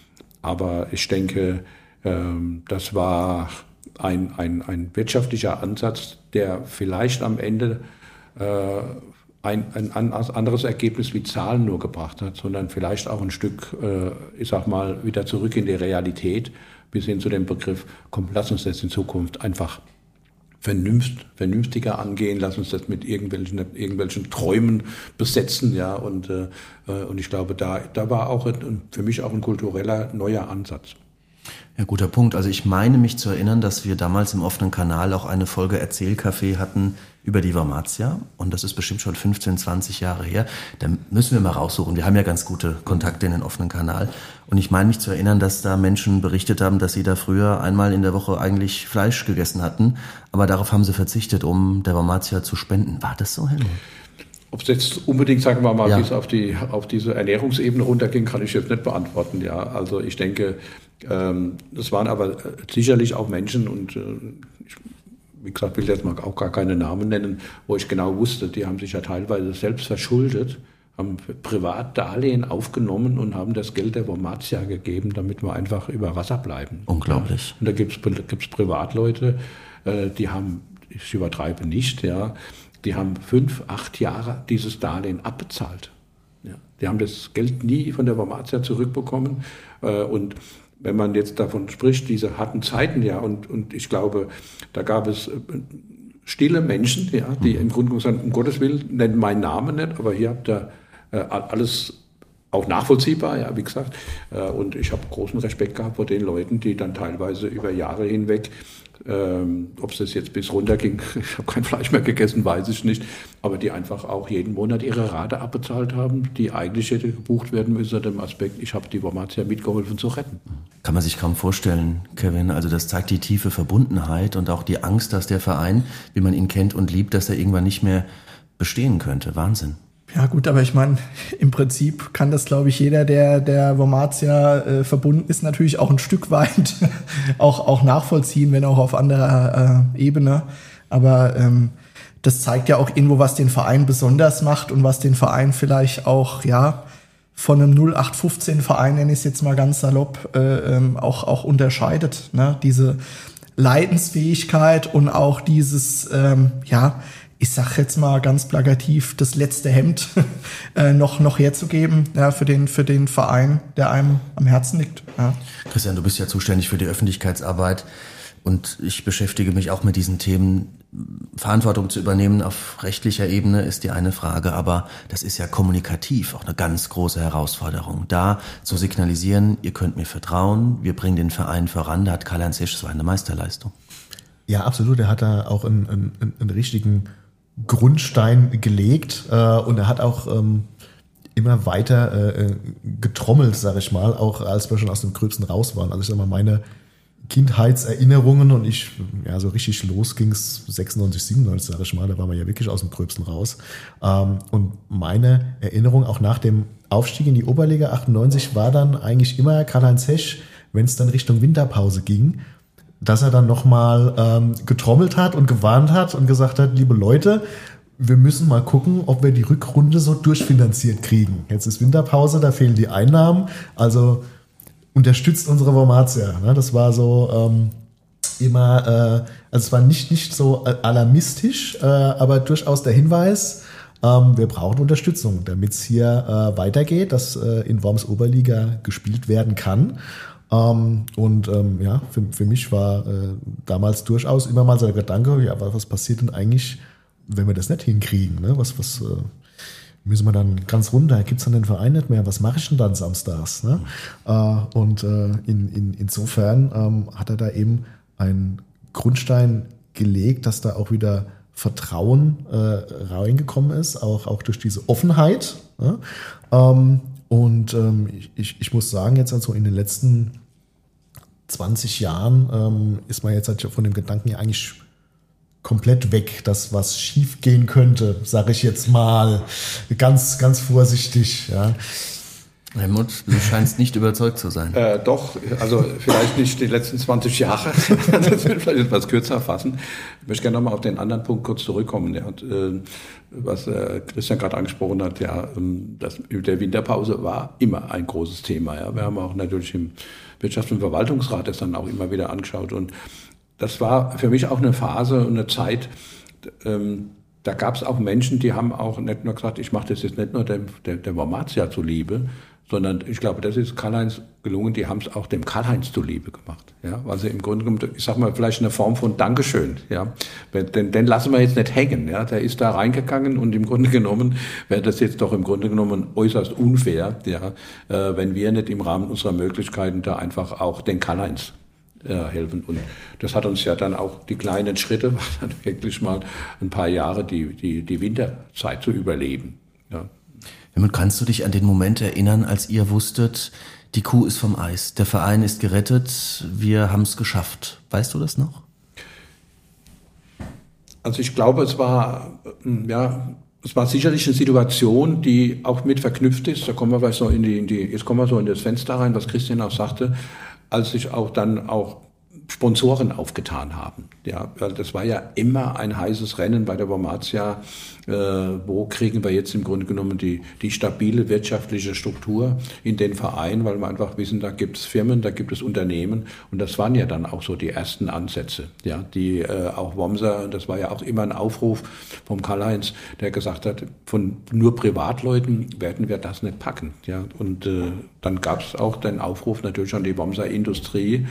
aber ich denke, äh, das war ein, ein, ein wirtschaftlicher Ansatz, der vielleicht am Ende äh, Ein, ein anderes Ergebnis wie Zahlen nur gebracht hat, sondern vielleicht auch ein Stück, äh, ich sag mal, wieder zurück in die Realität, bis hin zu dem Begriff, komm, lass uns das in Zukunft einfach vernünft, vernünftiger angehen, lass uns das mit irgendwelchen, irgendwelchen Träumen besetzen, ja, und, äh, und ich glaube, da, da war auch ein, für mich auch ein kultureller neuer Ansatz. Ja, guter Punkt. Also ich meine mich zu erinnern, dass wir damals im offenen Kanal auch eine Folge Erzählcafé hatten über die Wormatia. Und das ist bestimmt schon fünfzehn, zwanzig Jahre her. Da müssen wir mal raussuchen. Wir haben ja ganz gute Kontakte in den offenen Kanal. Und ich meine mich zu erinnern, dass da Menschen berichtet haben, dass sie da früher einmal in der Woche eigentlich Fleisch gegessen hatten. Aber darauf haben sie verzichtet, um der Wormatia zu spenden. War das so, Helmut? Ob es jetzt unbedingt, sagen wir mal, ja. bis auf die auf diese Ernährungsebene runterging, kann ich jetzt nicht beantworten. Ja, also ich denke, ähm, das waren aber sicherlich auch Menschen und äh, ich, wie gesagt, will jetzt mal auch gar keine Namen nennen, wo ich genau wusste, die haben sich ja teilweise selbst verschuldet, haben Privatdarlehen aufgenommen und haben das Geld der Wormatia gegeben, damit wir einfach über Wasser bleiben. Unglaublich. Ja. Und da gibt es Privatleute, äh, die haben, ich übertreibe nicht, ja, die haben fünf, acht Jahre dieses Darlehen abbezahlt. Ja, die haben das Geld nie von der Wormatia zurückbekommen. Äh, und wenn man jetzt davon spricht, diese harten Zeiten, ja, und, und ich glaube, da gab es äh, stille Menschen, ja, die im Grunde gesagt haben, um Gottes Willen, nennt meinen Namen nicht, aber hier habt ihr äh, alles auch nachvollziehbar, ja, wie gesagt. Äh, und ich habe großen Respekt gehabt vor den Leuten, die dann teilweise über Jahre hinweg, ähm, ob es das jetzt bis runter ging, ich habe kein Fleisch mehr gegessen, weiß ich nicht, aber die einfach auch jeden Monat ihre Rate abbezahlt haben, die eigentlich hätte gebucht werden müssen, unter dem Aspekt, ich habe die Wormatia mitgeholfen zu retten. Kann man sich kaum vorstellen, Kevin. Also das zeigt die tiefe Verbundenheit und auch die Angst, dass der Verein, wie man ihn kennt und liebt, dass er irgendwann nicht mehr bestehen könnte. Wahnsinn. Ja gut, aber ich meine, im Prinzip kann das, glaube ich, jeder, der der Wormatia äh, verbunden ist, natürlich auch ein Stück weit auch auch nachvollziehen, wenn auch auf anderer äh, Ebene. Aber ähm, das zeigt ja auch irgendwo, was den Verein besonders macht und was den Verein vielleicht auch, ja, von einem null acht fünfzehn Verein, nenne ich es jetzt mal ganz salopp, äh, ähm, auch auch unterscheidet. Ne? Diese Leidensfähigkeit und auch dieses, ähm, ja, ich sag jetzt mal ganz plakativ, das letzte Hemd äh, noch noch herzugeben, ja, für den für den Verein, der einem am Herzen liegt. Ja. Christian, du bist ja zuständig für die Öffentlichkeitsarbeit und ich beschäftige mich auch mit diesen Themen. Verantwortung zu übernehmen auf rechtlicher Ebene ist die eine Frage, aber das ist ja kommunikativ auch eine ganz große Herausforderung. Da zu signalisieren, ihr könnt mir vertrauen, wir bringen den Verein voran, da hat Karl-Heinz Hesch, das war eine Meisterleistung. Ja, absolut. Er hat da auch einen, einen, einen richtigen Grundstein gelegt äh, und er hat auch ähm, immer weiter äh, getrommelt, sage ich mal, auch als wir schon aus dem Gröbsten raus waren. Also ich sag mal, meine Kindheitserinnerungen und ich, ja, so richtig los ging's sechsundneunzig, siebenundneunzig, sage ich mal, da waren wir ja wirklich aus dem Gröbsten raus. Ähm, und meine Erinnerung auch nach dem Aufstieg in die Oberliga achtundneunzig war dann eigentlich immer Karl-Heinz Hesch, wenn es dann Richtung Winterpause ging, dass er dann nochmal ähm, getrommelt hat und gewarnt hat und gesagt hat, liebe Leute, wir müssen mal gucken, ob wir die Rückrunde so durchfinanziert kriegen. Jetzt ist Winterpause, da fehlen die Einnahmen, also unterstützt unsere Wormatia. Ne? Das war so ähm, immer, äh, also es war nicht, nicht so alarmistisch, äh, aber durchaus der Hinweis, ähm, wir brauchen Unterstützung, damit es hier äh, weitergeht, dass äh, in Worms Oberliga gespielt werden kann. Um, und ähm, ja, für, für mich war äh, damals durchaus immer mal so der Gedanke, ja, was passiert denn eigentlich, wenn wir das nicht hinkriegen? Ne? Was, was äh, müssen wir dann ganz runter? Gibt es dann den Verein nicht mehr? Was mache ich denn dann samstags? Ne? Uh, und äh, in, in, insofern ähm, hat er da eben einen Grundstein gelegt, dass da auch wieder Vertrauen äh, reingekommen ist, auch, auch durch diese Offenheit. Ja? Ähm, und ähm, ich, ich muss sagen, jetzt also in den letzten zwanzig Jahren ähm, ist man jetzt halt von dem Gedanken ja eigentlich komplett weg, dass was schief gehen könnte, sage ich jetzt mal ganz, ganz vorsichtig. Ja. Helmut, du scheinst nicht überzeugt zu sein. Äh, doch, also vielleicht nicht die letzten zwanzig Jahre, das will vielleicht etwas kürzer fassen. Ich möchte gerne nochmal auf den anderen Punkt kurz zurückkommen. Ja. Und, äh, was äh, Christian gerade angesprochen hat, ja, das mit der Winterpause war immer ein großes Thema. Ja. Wir haben auch natürlich im Wirtschafts- und Verwaltungsrat das dann auch immer wieder angeschaut. Und das war für mich auch eine Phase und eine Zeit, ähm, da gab es auch Menschen, die haben auch nicht nur gesagt, ich mache das jetzt nicht nur dem, der, der Wormatia zuliebe, sondern ich glaube, das ist Karl-Heinz gelungen, die haben es auch dem Karl-Heinz zuliebe gemacht. Ja, weil sie im Grunde genommen, ich sag mal, vielleicht eine Form von Dankeschön. Ja, den, den lassen wir jetzt nicht hängen. Ja, der ist da reingegangen und im Grunde genommen wäre das jetzt doch im Grunde genommen äußerst unfair, ja, äh, wenn wir nicht im Rahmen unserer Möglichkeiten da einfach auch den Karl-Heinz helfen. Und das hat uns ja dann auch die kleinen Schritte, dann wirklich mal ein paar Jahre die, die, die Winterzeit zu überleben. Ja. Kannst du dich an den Moment erinnern, als ihr wusstet, die Kuh ist vom Eis, der Verein ist gerettet, wir haben es geschafft? Weißt du das noch? Also ich glaube, es war, ja, es war sicherlich eine Situation, die auch mit verknüpft ist. Da kommen wir vielleicht so in die, in die, jetzt kommen wir so in das Fenster rein, was Christian auch sagte, als sich auch dann auch Sponsoren aufgetan haben. Ja, weil das war ja immer ein heißes Rennen bei der Wormatia. Äh, wo kriegen wir jetzt im Grunde genommen die, die stabile wirtschaftliche Struktur in den Verein, weil wir einfach wissen, da gibt es Firmen, da gibt es Unternehmen und das waren ja dann auch so die ersten Ansätze. Ja, die äh, auch Womser, das war ja auch immer ein Aufruf vom Karl-Heinz, der gesagt hat, von nur Privatleuten werden wir das nicht packen. Ja, und äh, dann gab es auch den Aufruf natürlich an die Womser Industrie.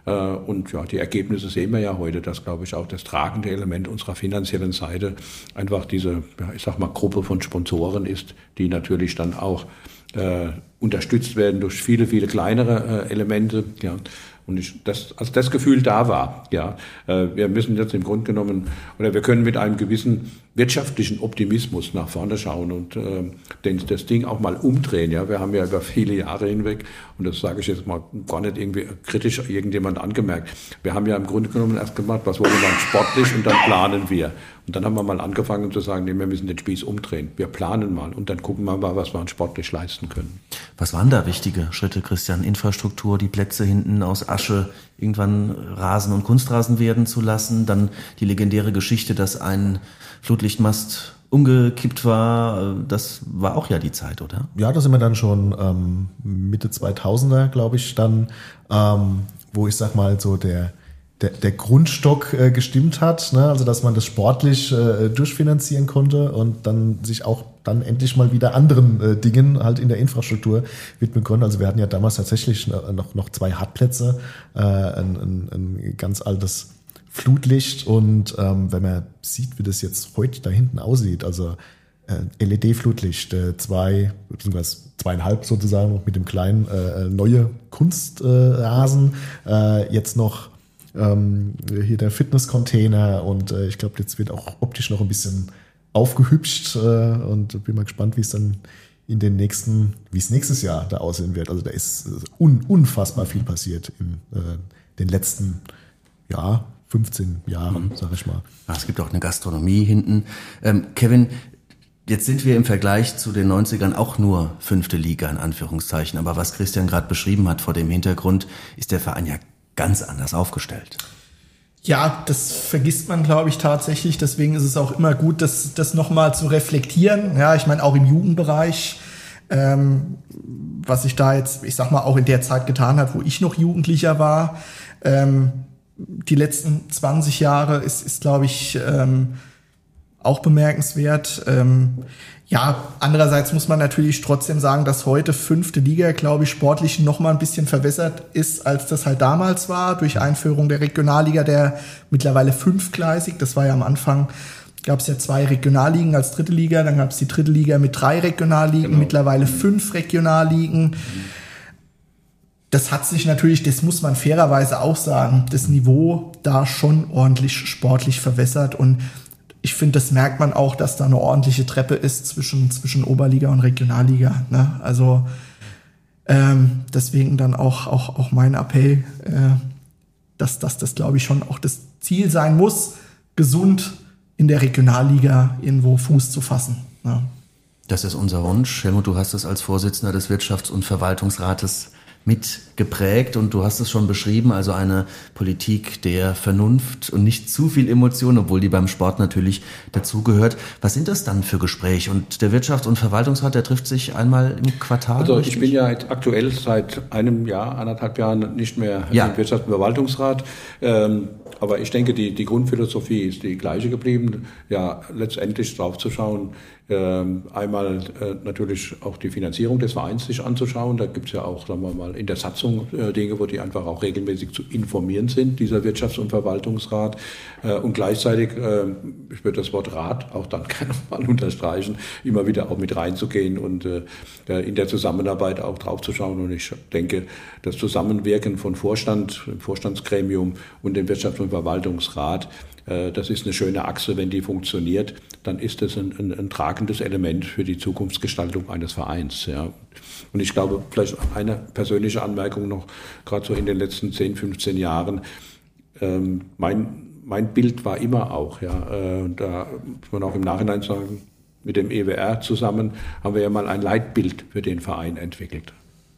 Und ja, die Ergebnisse sehen wir ja heute, dass, glaube ich, auch das tragende Element unserer finanziellen Seite einfach diese, ja, ich sag mal, Gruppe von Sponsoren ist, die natürlich dann auch äh, unterstützt werden durch viele, viele kleinere äh, Elemente. Ja. Und ich, das, als das Gefühl da war, ja, äh, wir müssen jetzt im Grunde genommen, oder wir können mit einem gewissen wirtschaftlichen Optimismus nach vorne schauen und äh, den, das Ding auch mal umdrehen. Ja, wir haben ja über viele Jahre hinweg, und das sage ich jetzt mal gar nicht irgendwie kritisch irgendjemand angemerkt, wir haben ja im Grunde genommen erst gemacht, was wollen wir dann sportlich und dann planen wir. Und dann haben wir mal angefangen zu sagen, nee, wir müssen den Spieß umdrehen. Wir planen mal und dann gucken wir mal, was wir sportlich leisten können. Was waren da wichtige Schritte, Christian? Infrastruktur, die Plätze hinten aus Asche irgendwann Rasen und Kunstrasen werden zu lassen, dann die legendäre Geschichte, dass ein Flutlichtmast umgekippt war, das war auch ja die Zeit, oder? Ja, da sind wir dann schon ähm, Mitte zweitausender, glaube ich, dann, ähm, wo ich sag mal so der der, der Grundstock äh, gestimmt hat, ne? Also dass man das sportlich äh, durchfinanzieren konnte und dann sich auch dann endlich mal wieder anderen äh, Dingen halt in der Infrastruktur widmen konnte. Also wir hatten ja damals tatsächlich noch noch zwei Hartplätze, äh, ein, ein, ein ganz altes Flutlicht und ähm, wenn man sieht, wie das jetzt heute da hinten aussieht, also äh, L E D-Flutlicht, äh, zwei, beziehungsweise zweieinhalb sozusagen mit dem kleinen äh, neue Kunstrasen, äh, jetzt noch ähm, hier der Fitnesscontainer und äh, ich glaube, jetzt wird auch optisch noch ein bisschen aufgehübscht äh, und bin mal gespannt, wie es dann in den nächsten, wie es nächstes Jahr da aussehen wird. Also da ist un, unfassbar viel passiert in äh, den letzten, ja, fünfzehn Jahren, mhm. sag ich mal. Ach, es gibt auch eine Gastronomie hinten. Ähm, Kevin, jetzt sind wir im Vergleich zu den neunzigern auch nur fünfte Liga in Anführungszeichen. Aber was Christian gerade beschrieben hat vor dem Hintergrund, ist der Verein ja ganz anders aufgestellt. Ja, das vergisst man, glaube ich, tatsächlich. Deswegen ist es auch immer gut, das, das nochmal zu reflektieren. Ja, ich meine, auch im Jugendbereich, ähm, was sich da jetzt, ich sag mal, auch in der Zeit getan hat, wo ich noch Jugendlicher war. Ähm, die letzten zwanzig Jahre ist, ist glaube ich, ähm, auch bemerkenswert. Ähm, ja, andererseits muss man natürlich trotzdem sagen, dass heute fünfte Liga, glaube ich, sportlich noch mal ein bisschen verwässert ist, als das halt damals war, durch Einführung der Regionalliga, der mittlerweile fünfgleisig. Das war ja am Anfang, gab es ja zwei Regionalligen als dritte Liga, dann gab es die dritte Liga mit drei Regionalligen, genau. Mittlerweile fünf Regionalligen. Mhm. Das hat sich natürlich, das muss man fairerweise auch sagen, das Niveau da schon ordentlich sportlich verwässert und ich finde, das merkt man auch, dass da eine ordentliche Treppe ist zwischen, zwischen Oberliga und Regionalliga. Ne? Also ähm, deswegen dann auch, auch, auch mein Appell, äh, dass, dass das, glaube ich, schon auch das Ziel sein muss, gesund in der Regionalliga irgendwo Fuß zu fassen. Ne? Das ist unser Wunsch. Helmut, du hast es als Vorsitzender des Wirtschafts- und Verwaltungsrates mitgeprägt und du hast es schon beschrieben, also eine Politik der Vernunft und nicht zu viel Emotion, obwohl die beim Sport natürlich dazugehört. Was sind das dann für Gespräche? Und der Wirtschafts- und Verwaltungsrat, der trifft sich einmal im Quartal? Also richtig? Ich bin ja aktuell seit einem Jahr, anderthalb Jahren nicht mehr ja. im Wirtschafts- und Verwaltungsrat. Ähm, aber ich denke, die, die Grundphilosophie ist die gleiche geblieben. Ja, letztendlich drauf zu schauen, ähm, einmal äh, natürlich auch die Finanzierung des Vereins sich anzuschauen. Da gibt es ja auch, sagen wir mal, in der Satzung äh, Dinge, wo die einfach auch regelmäßig zu informieren sind, dieser Wirtschafts- und Verwaltungsrat. Äh, und gleichzeitig, äh, ich würde das Wort Rat auch dann gerne mal unterstreichen, immer wieder auch mit reinzugehen und äh, in der Zusammenarbeit auch drauf zu schauen. Und ich denke, das Zusammenwirken von Vorstand, dem Vorstandsgremium und dem Wirtschafts- und Verwaltungsrat, äh, das ist eine schöne Achse. Wenn die funktioniert, dann ist das ein, ein, ein tragendes Element für die Zukunftsgestaltung eines Vereins. Ja. Und ich glaube, vielleicht eine persönliche Anmerkung noch, gerade so in den letzten zehn, fünfzehn Jahren. Ähm, mein, mein Bild war immer auch, ja, äh, da muss man auch im Nachhinein sagen, mit dem E W R zusammen haben wir ja mal ein Leitbild für den Verein entwickelt.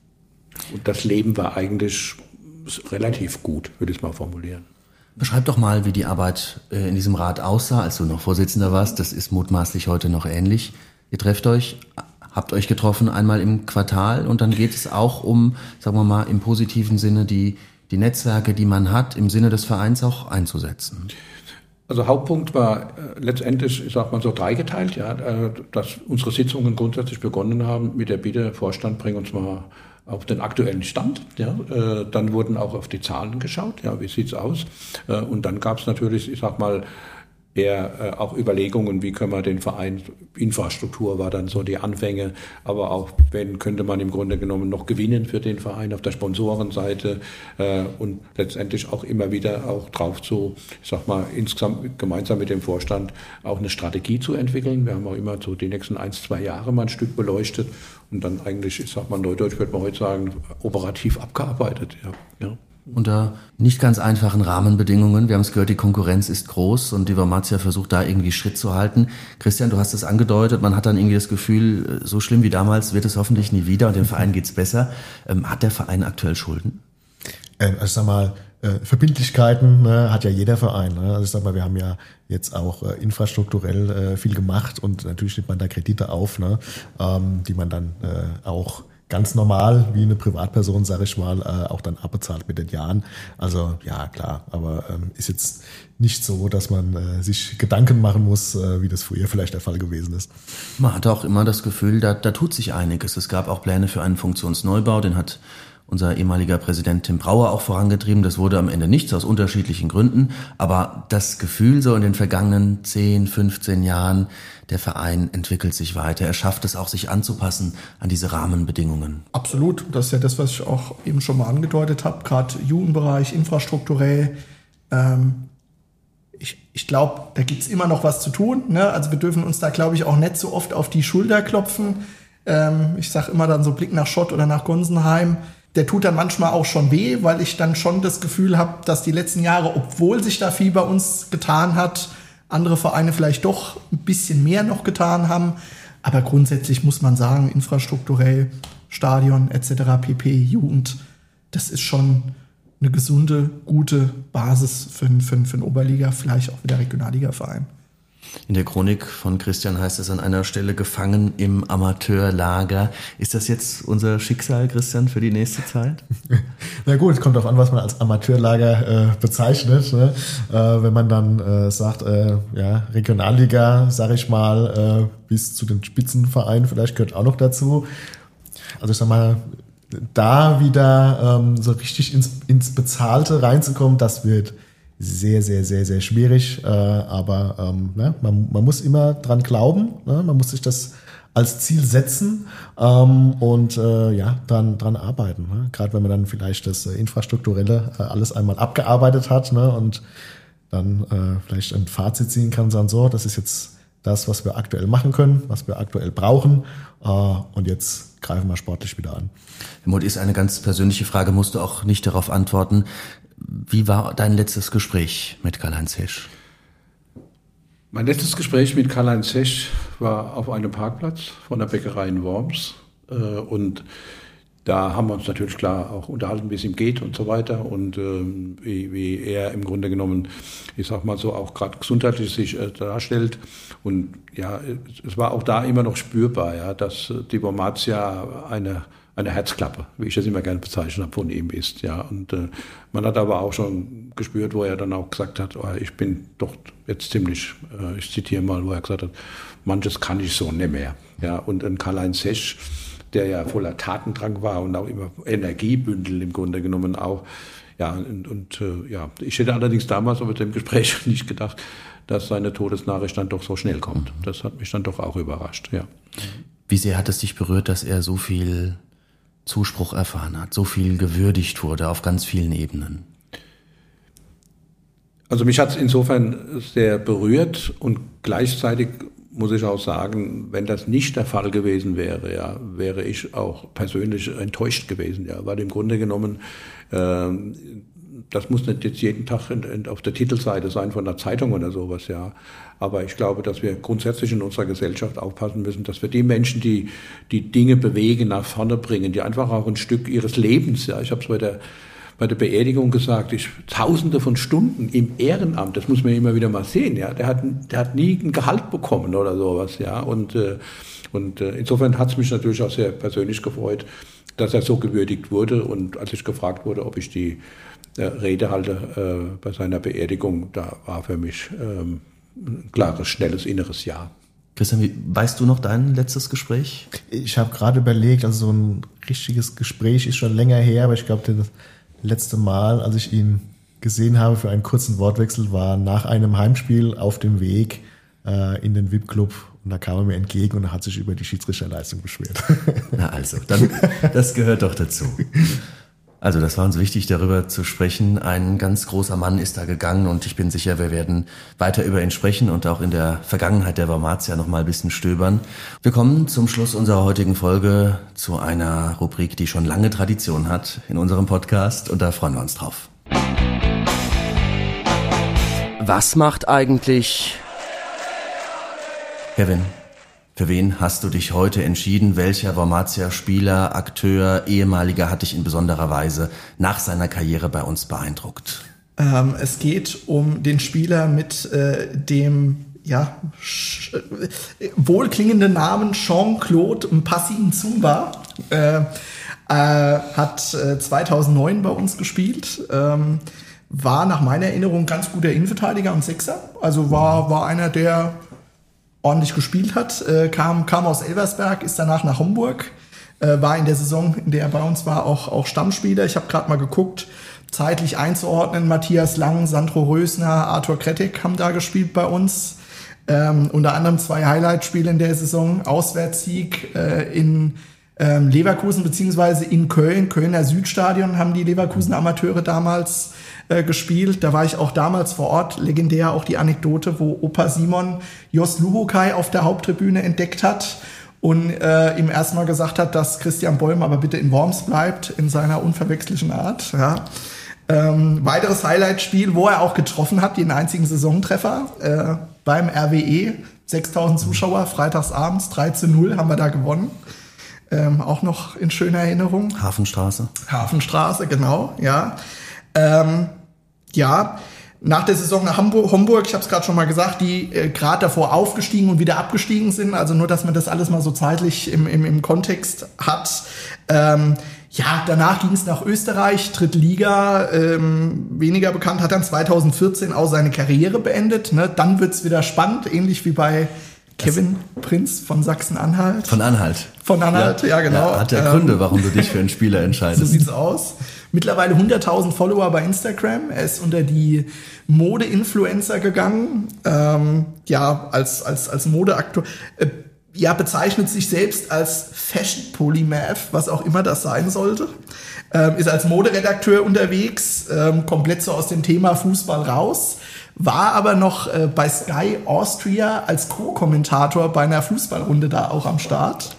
Und das leben wir eigentlich relativ gut, würde ich es mal formulieren. Beschreib doch mal, wie die Arbeit äh, in diesem Rat aussah, als du noch Vorsitzender warst. Das ist mutmaßlich heute noch ähnlich. Ihr trefft euch, habt euch getroffen einmal im Quartal und dann geht es auch um, sagen wir mal, im positiven Sinne die, die Netzwerke, die man hat, im Sinne des Vereins auch einzusetzen. Also Hauptpunkt war äh, letztendlich, ich sag mal so dreigeteilt, ja, äh, dass unsere Sitzungen grundsätzlich begonnen haben mit der Bitte, Vorstand, bring uns mal auf den aktuellen Stand. Ja, äh, dann wurden auch auf die Zahlen geschaut, ja, wie sieht's aus? Äh, und dann gab es natürlich, ich sag mal, eher äh, auch Überlegungen, wie können wir den Verein, Infrastruktur war dann so die Anfänge, aber auch, wen könnte man im Grunde genommen noch gewinnen für den Verein auf der Sponsorenseite äh, und letztendlich auch immer wieder auch drauf zu, ich sag mal, insgesamt gemeinsam mit dem Vorstand auch eine Strategie zu entwickeln. Wir haben auch immer so die nächsten ein, zwei Jahre mal ein Stück beleuchtet und dann eigentlich, ich sag mal, neudeutsch würde man heute sagen, operativ abgearbeitet. Ja, ja. Unter nicht ganz einfachen Rahmenbedingungen. Wir haben es gehört, die Konkurrenz ist groß und die Wormatia versucht da irgendwie Schritt zu halten. Christian, du hast es angedeutet, man hat dann irgendwie das Gefühl, so schlimm wie damals wird es hoffentlich nie wieder und dem Verein geht's besser. Ähm, hat der Verein aktuell Schulden? Ähm, also sag mal, äh, Verbindlichkeiten ne, hat ja jeder Verein. Ne? Also ich sag mal, wir haben ja jetzt auch äh, infrastrukturell äh, viel gemacht und natürlich nimmt man da Kredite auf, ne, ähm, die man dann äh, auch ganz normal, wie eine Privatperson, sage ich mal, äh, auch dann abbezahlt mit den Jahren. Also ja, klar, aber ähm, ist jetzt nicht so, dass man äh, sich Gedanken machen muss, äh, wie das früher vielleicht der Fall gewesen ist. Man hatte auch immer das Gefühl, da, da tut sich einiges. Es gab auch Pläne für einen Funktionsneubau, den hat unser ehemaliger Präsident Tim Brauer auch vorangetrieben. Das wurde am Ende nichts aus unterschiedlichen Gründen. Aber das Gefühl so in den vergangenen zehn, fünfzehn Jahren, der Verein entwickelt sich weiter. Er schafft es auch, sich anzupassen an diese Rahmenbedingungen. Absolut. Das ist ja das, was ich auch eben schon mal angedeutet habe. Gerade Jugendbereich, infrastrukturell. Ähm, ich ich glaube, da gibt's immer noch was zu tun. Ne? Also wir dürfen uns da, glaube ich, auch nicht so oft auf die Schulter klopfen. Ähm, ich sage immer dann so Blick nach Schott oder nach Gonsenheim. Der tut dann manchmal auch schon weh, weil ich dann schon das Gefühl habe, dass die letzten Jahre, obwohl sich da viel bei uns getan hat, andere Vereine vielleicht doch ein bisschen mehr noch getan haben. Aber grundsätzlich muss man sagen, infrastrukturell, Stadion et cetera pp, Jugend, das ist schon eine gesunde, gute Basis für, für, für einen Oberliga, vielleicht auch wieder Regionalliga-Verein. In der Chronik von Christian heißt es an einer Stelle, gefangen im Amateurlager. Ist das jetzt unser Schicksal, Christian, für die nächste Zeit? Na gut, kommt drauf an, was man als Amateurlager äh, bezeichnet. Ne? Äh, wenn man dann äh, sagt, äh, ja, Regionalliga, sag ich mal, äh, bis zu den Spitzenvereinen vielleicht gehört auch noch dazu. Also ich sag mal, da wieder ähm, so richtig ins, ins Bezahlte reinzukommen, das wird sehr, sehr, sehr, sehr schwierig, äh, aber ähm, ne, man, man muss immer dran glauben, ne? Man muss sich das als Ziel setzen ähm, und äh, ja, dran, dran arbeiten. Ne? Gerade wenn man dann vielleicht das äh, Infrastrukturelle äh, alles einmal abgearbeitet hat, ne? Und dann äh, vielleicht ein Fazit ziehen kann, sagen so, das ist jetzt das, was wir aktuell machen können, was wir aktuell brauchen äh, und jetzt greifen wir sportlich wieder an. Helmut, ist eine ganz persönliche Frage, musst du auch nicht darauf antworten. Wie war dein letztes Gespräch mit Karl-Heinz Hesch? Mein letztes Gespräch mit Karl-Heinz Hesch war auf einem Parkplatz von der Bäckerei in Worms äh, und da haben wir uns natürlich klar auch unterhalten, wie es ihm geht und so weiter und ähm, wie, wie er im Grunde genommen, ich sag mal so, auch gerade gesundheitlich sich äh, darstellt. Und ja, es war auch da immer noch spürbar, ja, dass die Wormatia eine, eine Herzklappe, wie ich das immer gerne bezeichnet habe, von ihm ist. Ja. Und äh, man hat aber auch schon gespürt, wo er dann auch gesagt hat, oh, ich bin doch jetzt ziemlich, äh, ich zitiere mal, wo er gesagt hat, manches kann ich so nicht mehr. Ja. Und ein Karl-Heinz Hesch, der ja voller Tatendrang war und auch immer Energiebündel im Grunde genommen auch. Ja, und, und äh, ja, ich hätte allerdings damals aber dem Gespräch nicht gedacht, dass seine Todesnachricht dann doch so schnell kommt. Das hat mich dann doch auch überrascht, ja. Wie sehr hat es dich berührt, dass er so viel Zuspruch erfahren hat, so viel gewürdigt wurde auf ganz vielen Ebenen? Also mich hat es insofern sehr berührt und gleichzeitig muss ich auch sagen, wenn das nicht der Fall gewesen wäre, ja, wäre ich auch persönlich enttäuscht gewesen, ja, weil im Grunde genommen, äh, das muss nicht jetzt jeden Tag in, in, auf der Titelseite sein von der Zeitung oder sowas, ja. Aber ich glaube, dass wir grundsätzlich in unserer Gesellschaft aufpassen müssen, dass wir die Menschen, die die Dinge bewegen, nach vorne bringen, die einfach auch ein Stück ihres Lebens, ja, ich habe es bei der bei der Beerdigung gesagt, ich tausende von Stunden im Ehrenamt, das muss man immer wieder mal sehen, ja, der hat, der hat nie ein Gehalt bekommen oder sowas, ja, und, äh, und äh, insofern hat es mich natürlich auch sehr persönlich gefreut, dass er so gewürdigt wurde und als ich gefragt wurde, ob ich die äh, Rede halte äh, bei seiner Beerdigung, da war für mich ähm, ein klares, schnelles inneres Ja. Christian, wie, weißt du noch dein letztes Gespräch? Ich habe gerade überlegt, also so ein richtiges Gespräch ist schon länger her, aber ich glaube, das letzte Mal, als ich ihn gesehen habe für einen kurzen Wortwechsel, war nach einem Heimspiel auf dem Weg äh, in den V I P-Club und da kam er mir entgegen und er hat sich über die Schiedsrichterleistung beschwert. Na also, dann, das gehört doch dazu. Also das war uns wichtig, darüber zu sprechen. Ein ganz großer Mann ist da gegangen und ich bin sicher, wir werden weiter über ihn sprechen und auch in der Vergangenheit der Wormatia noch mal ein bisschen stöbern. Wir kommen zum Schluss unserer heutigen Folge zu einer Rubrik, die schon lange Tradition hat in unserem Podcast und da freuen wir uns drauf. Was macht eigentlich Kevin? Für wen hast du dich heute entschieden? Welcher Wormatia-Spieler, Akteur, Ehemaliger hat dich in besonderer Weise nach seiner Karriere bei uns beeindruckt? Ähm, es geht um den Spieler mit äh, dem ja, sch- äh, wohlklingenden Namen Jean-Claude Mpassi Nzumba. Äh, äh, hat äh, zweitausendneun bei uns gespielt. Ähm, war nach meiner Erinnerung ganz guter Innenverteidiger und Sechser. Also war, war einer, der ordentlich gespielt hat, äh, kam, kam aus Elversberg, ist danach nach Homburg, äh, war in der Saison, in der er bei uns war, auch, auch Stammspieler. Ich habe gerade mal geguckt, zeitlich einzuordnen, Matthias Lang, Sandro Rösner, Arthur Krettek haben da gespielt bei uns. Ähm, unter anderem zwei Highlight-Spiele in der Saison, Auswärtssieg äh, in ähm, Leverkusen beziehungsweise in Köln, Kölner Südstadion haben die Leverkusen Amateure damals äh, gespielt. Da war ich auch damals vor Ort. Legendär auch die Anekdote, wo Opa Simon Jos Luhukai auf der Haupttribüne entdeckt hat und äh, ihm erstmal gesagt hat, dass Christian Bollm aber bitte in Worms bleibt, in seiner unverwechsellichen Art. Ja. Ähm, weiteres Highlight-Spiel, wo er auch getroffen hat, den einzigen Saisontreffer äh, beim R W E. sechstausend Zuschauer, freitagsabends, drei zu null haben wir da gewonnen. Ähm, auch noch in schöner Erinnerung. Hafenstraße. Hafenstraße, genau, ja. Ähm, ja, nach der Saison nach Hamburg, Homburg, ich habe es gerade schon mal gesagt, die äh, gerade davor aufgestiegen und wieder abgestiegen sind. Also nur, dass man das alles mal so zeitlich im, im, im Kontext hat. Ähm, ja, danach ging es nach Österreich, dritte Liga, ähm, weniger bekannt, hat dann zweitausendvierzehn auch seine Karriere beendet. Ne? Dann wird's wieder spannend, ähnlich wie bei Kevin das Prinz von Sachsen-Anhalt. Von Anhalt. Von Anhalt, ja, ja genau. Ja, hat ja Gründe, warum du dich für einen Spieler entscheidest. So sieht's aus. Mittlerweile hunderttausend Follower bei Instagram. Er ist unter die Mode-Influencer gegangen. Ähm, ja, als, als, als Modeaktor. Äh, ja, bezeichnet sich selbst als Fashion Polymath, was auch immer das sein sollte. Ähm, ist als Moderedakteur unterwegs, ähm, komplett so aus dem Thema Fußball raus. war aber noch äh, bei Sky Austria als Co-Kommentator bei einer Fußballrunde da auch am Start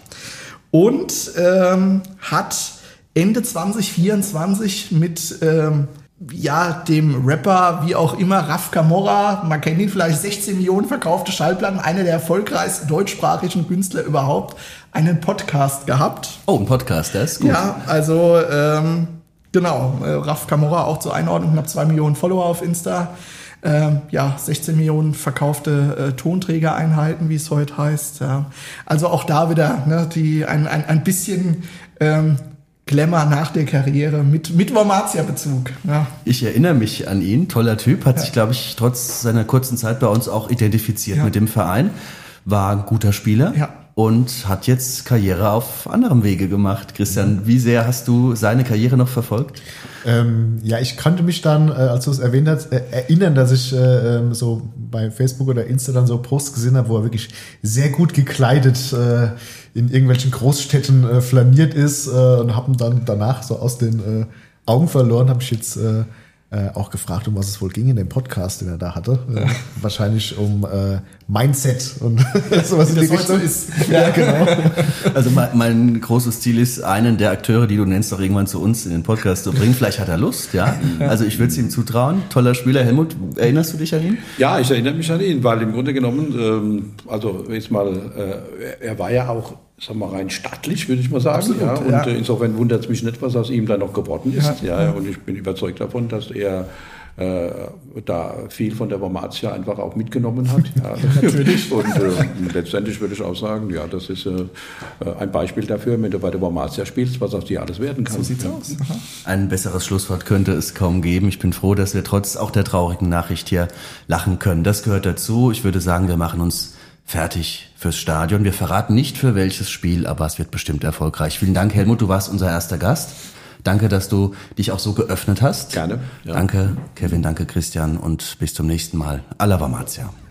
und ähm, hat Ende zwanzig vierundzwanzig mit ähm, ja, dem Rapper, wie auch immer, Raf Camorra, man kennt ihn vielleicht, sechzehn Millionen verkaufte Schallplatten, einer der erfolgreichsten deutschsprachigen Künstler überhaupt, einen Podcast gehabt. Oh, ein Podcast, das ist gut. Ja, also ähm, genau, äh, Raf Camorra auch zur Einordnung, knapp zwei Millionen Follower auf Insta. Ähm, ja, sechzehn Millionen verkaufte äh, Tonträgereinheiten, wie es heute heißt. Ja. Also auch da wieder ne, die ein, ein, ein bisschen ähm, Glamour nach der Karriere mit, mit Wormatia-Bezug. Ja. Ich erinnere mich an ihn, toller Typ, hat ja. sich, glaube ich, trotz seiner kurzen Zeit bei uns auch identifiziert ja. mit dem Verein, war ein guter Spieler ja. und hat jetzt Karriere auf anderem Wege gemacht. Christian, wie sehr hast du seine Karriere noch verfolgt? Ähm, ja, ich konnte mich dann, äh, als du es erwähnt hast, äh, erinnern, dass ich äh, ähm, so bei Facebook oder Insta dann so Posts gesehen habe, wo er wirklich sehr gut gekleidet äh, in irgendwelchen Großstädten äh, flaniert ist äh, und haben dann danach so aus den äh, Augen verloren, habe ich jetzt äh, äh, auch gefragt, um was es wohl ging in dem Podcast, den er da hatte. Äh, wahrscheinlich um äh, Mindset und sowas in die Richtung. So ist. Ja, genau. Also mein, mein großes Ziel ist, einen der Akteure, die du nennst, doch irgendwann zu uns in den Podcast zu bringen. Vielleicht hat er Lust, ja. Also ich würde es ihm zutrauen. Toller Spieler. Helmut, erinnerst du dich an ihn? Ja, ich erinnere mich an ihn, weil im Grunde genommen, ähm, also jetzt mal, äh, er war ja auch, sagen wir mal, rein stattlich, würde ich mal sagen. Absolut, ja. Und ja. Äh, insofern wundert es mich nicht, was aus ihm da noch geworden ist. Ja. Ja, und ich bin überzeugt davon, dass er äh, da viel von der Wormatia einfach auch mitgenommen hat. Ja. Natürlich. Und äh, letztendlich würde ich auch sagen, ja, das ist äh, ein Beispiel dafür, wenn du bei der Wormatia spielst, was aus dir alles werden kann. So sieht's ja. aus. Aha. Ein besseres Schlusswort könnte es kaum geben. Ich bin froh, dass wir trotz auch der traurigen Nachricht hier lachen können. Das gehört dazu. Ich würde sagen, wir machen uns fertig fürs Stadion. Wir verraten nicht für welches Spiel, aber es wird bestimmt erfolgreich. Vielen Dank, Helmut, du warst unser erster Gast. Danke, dass du dich auch so geöffnet hast. Gerne. Ja. Danke, Kevin, danke, Christian und bis zum nächsten Mal. Alla Wormatia.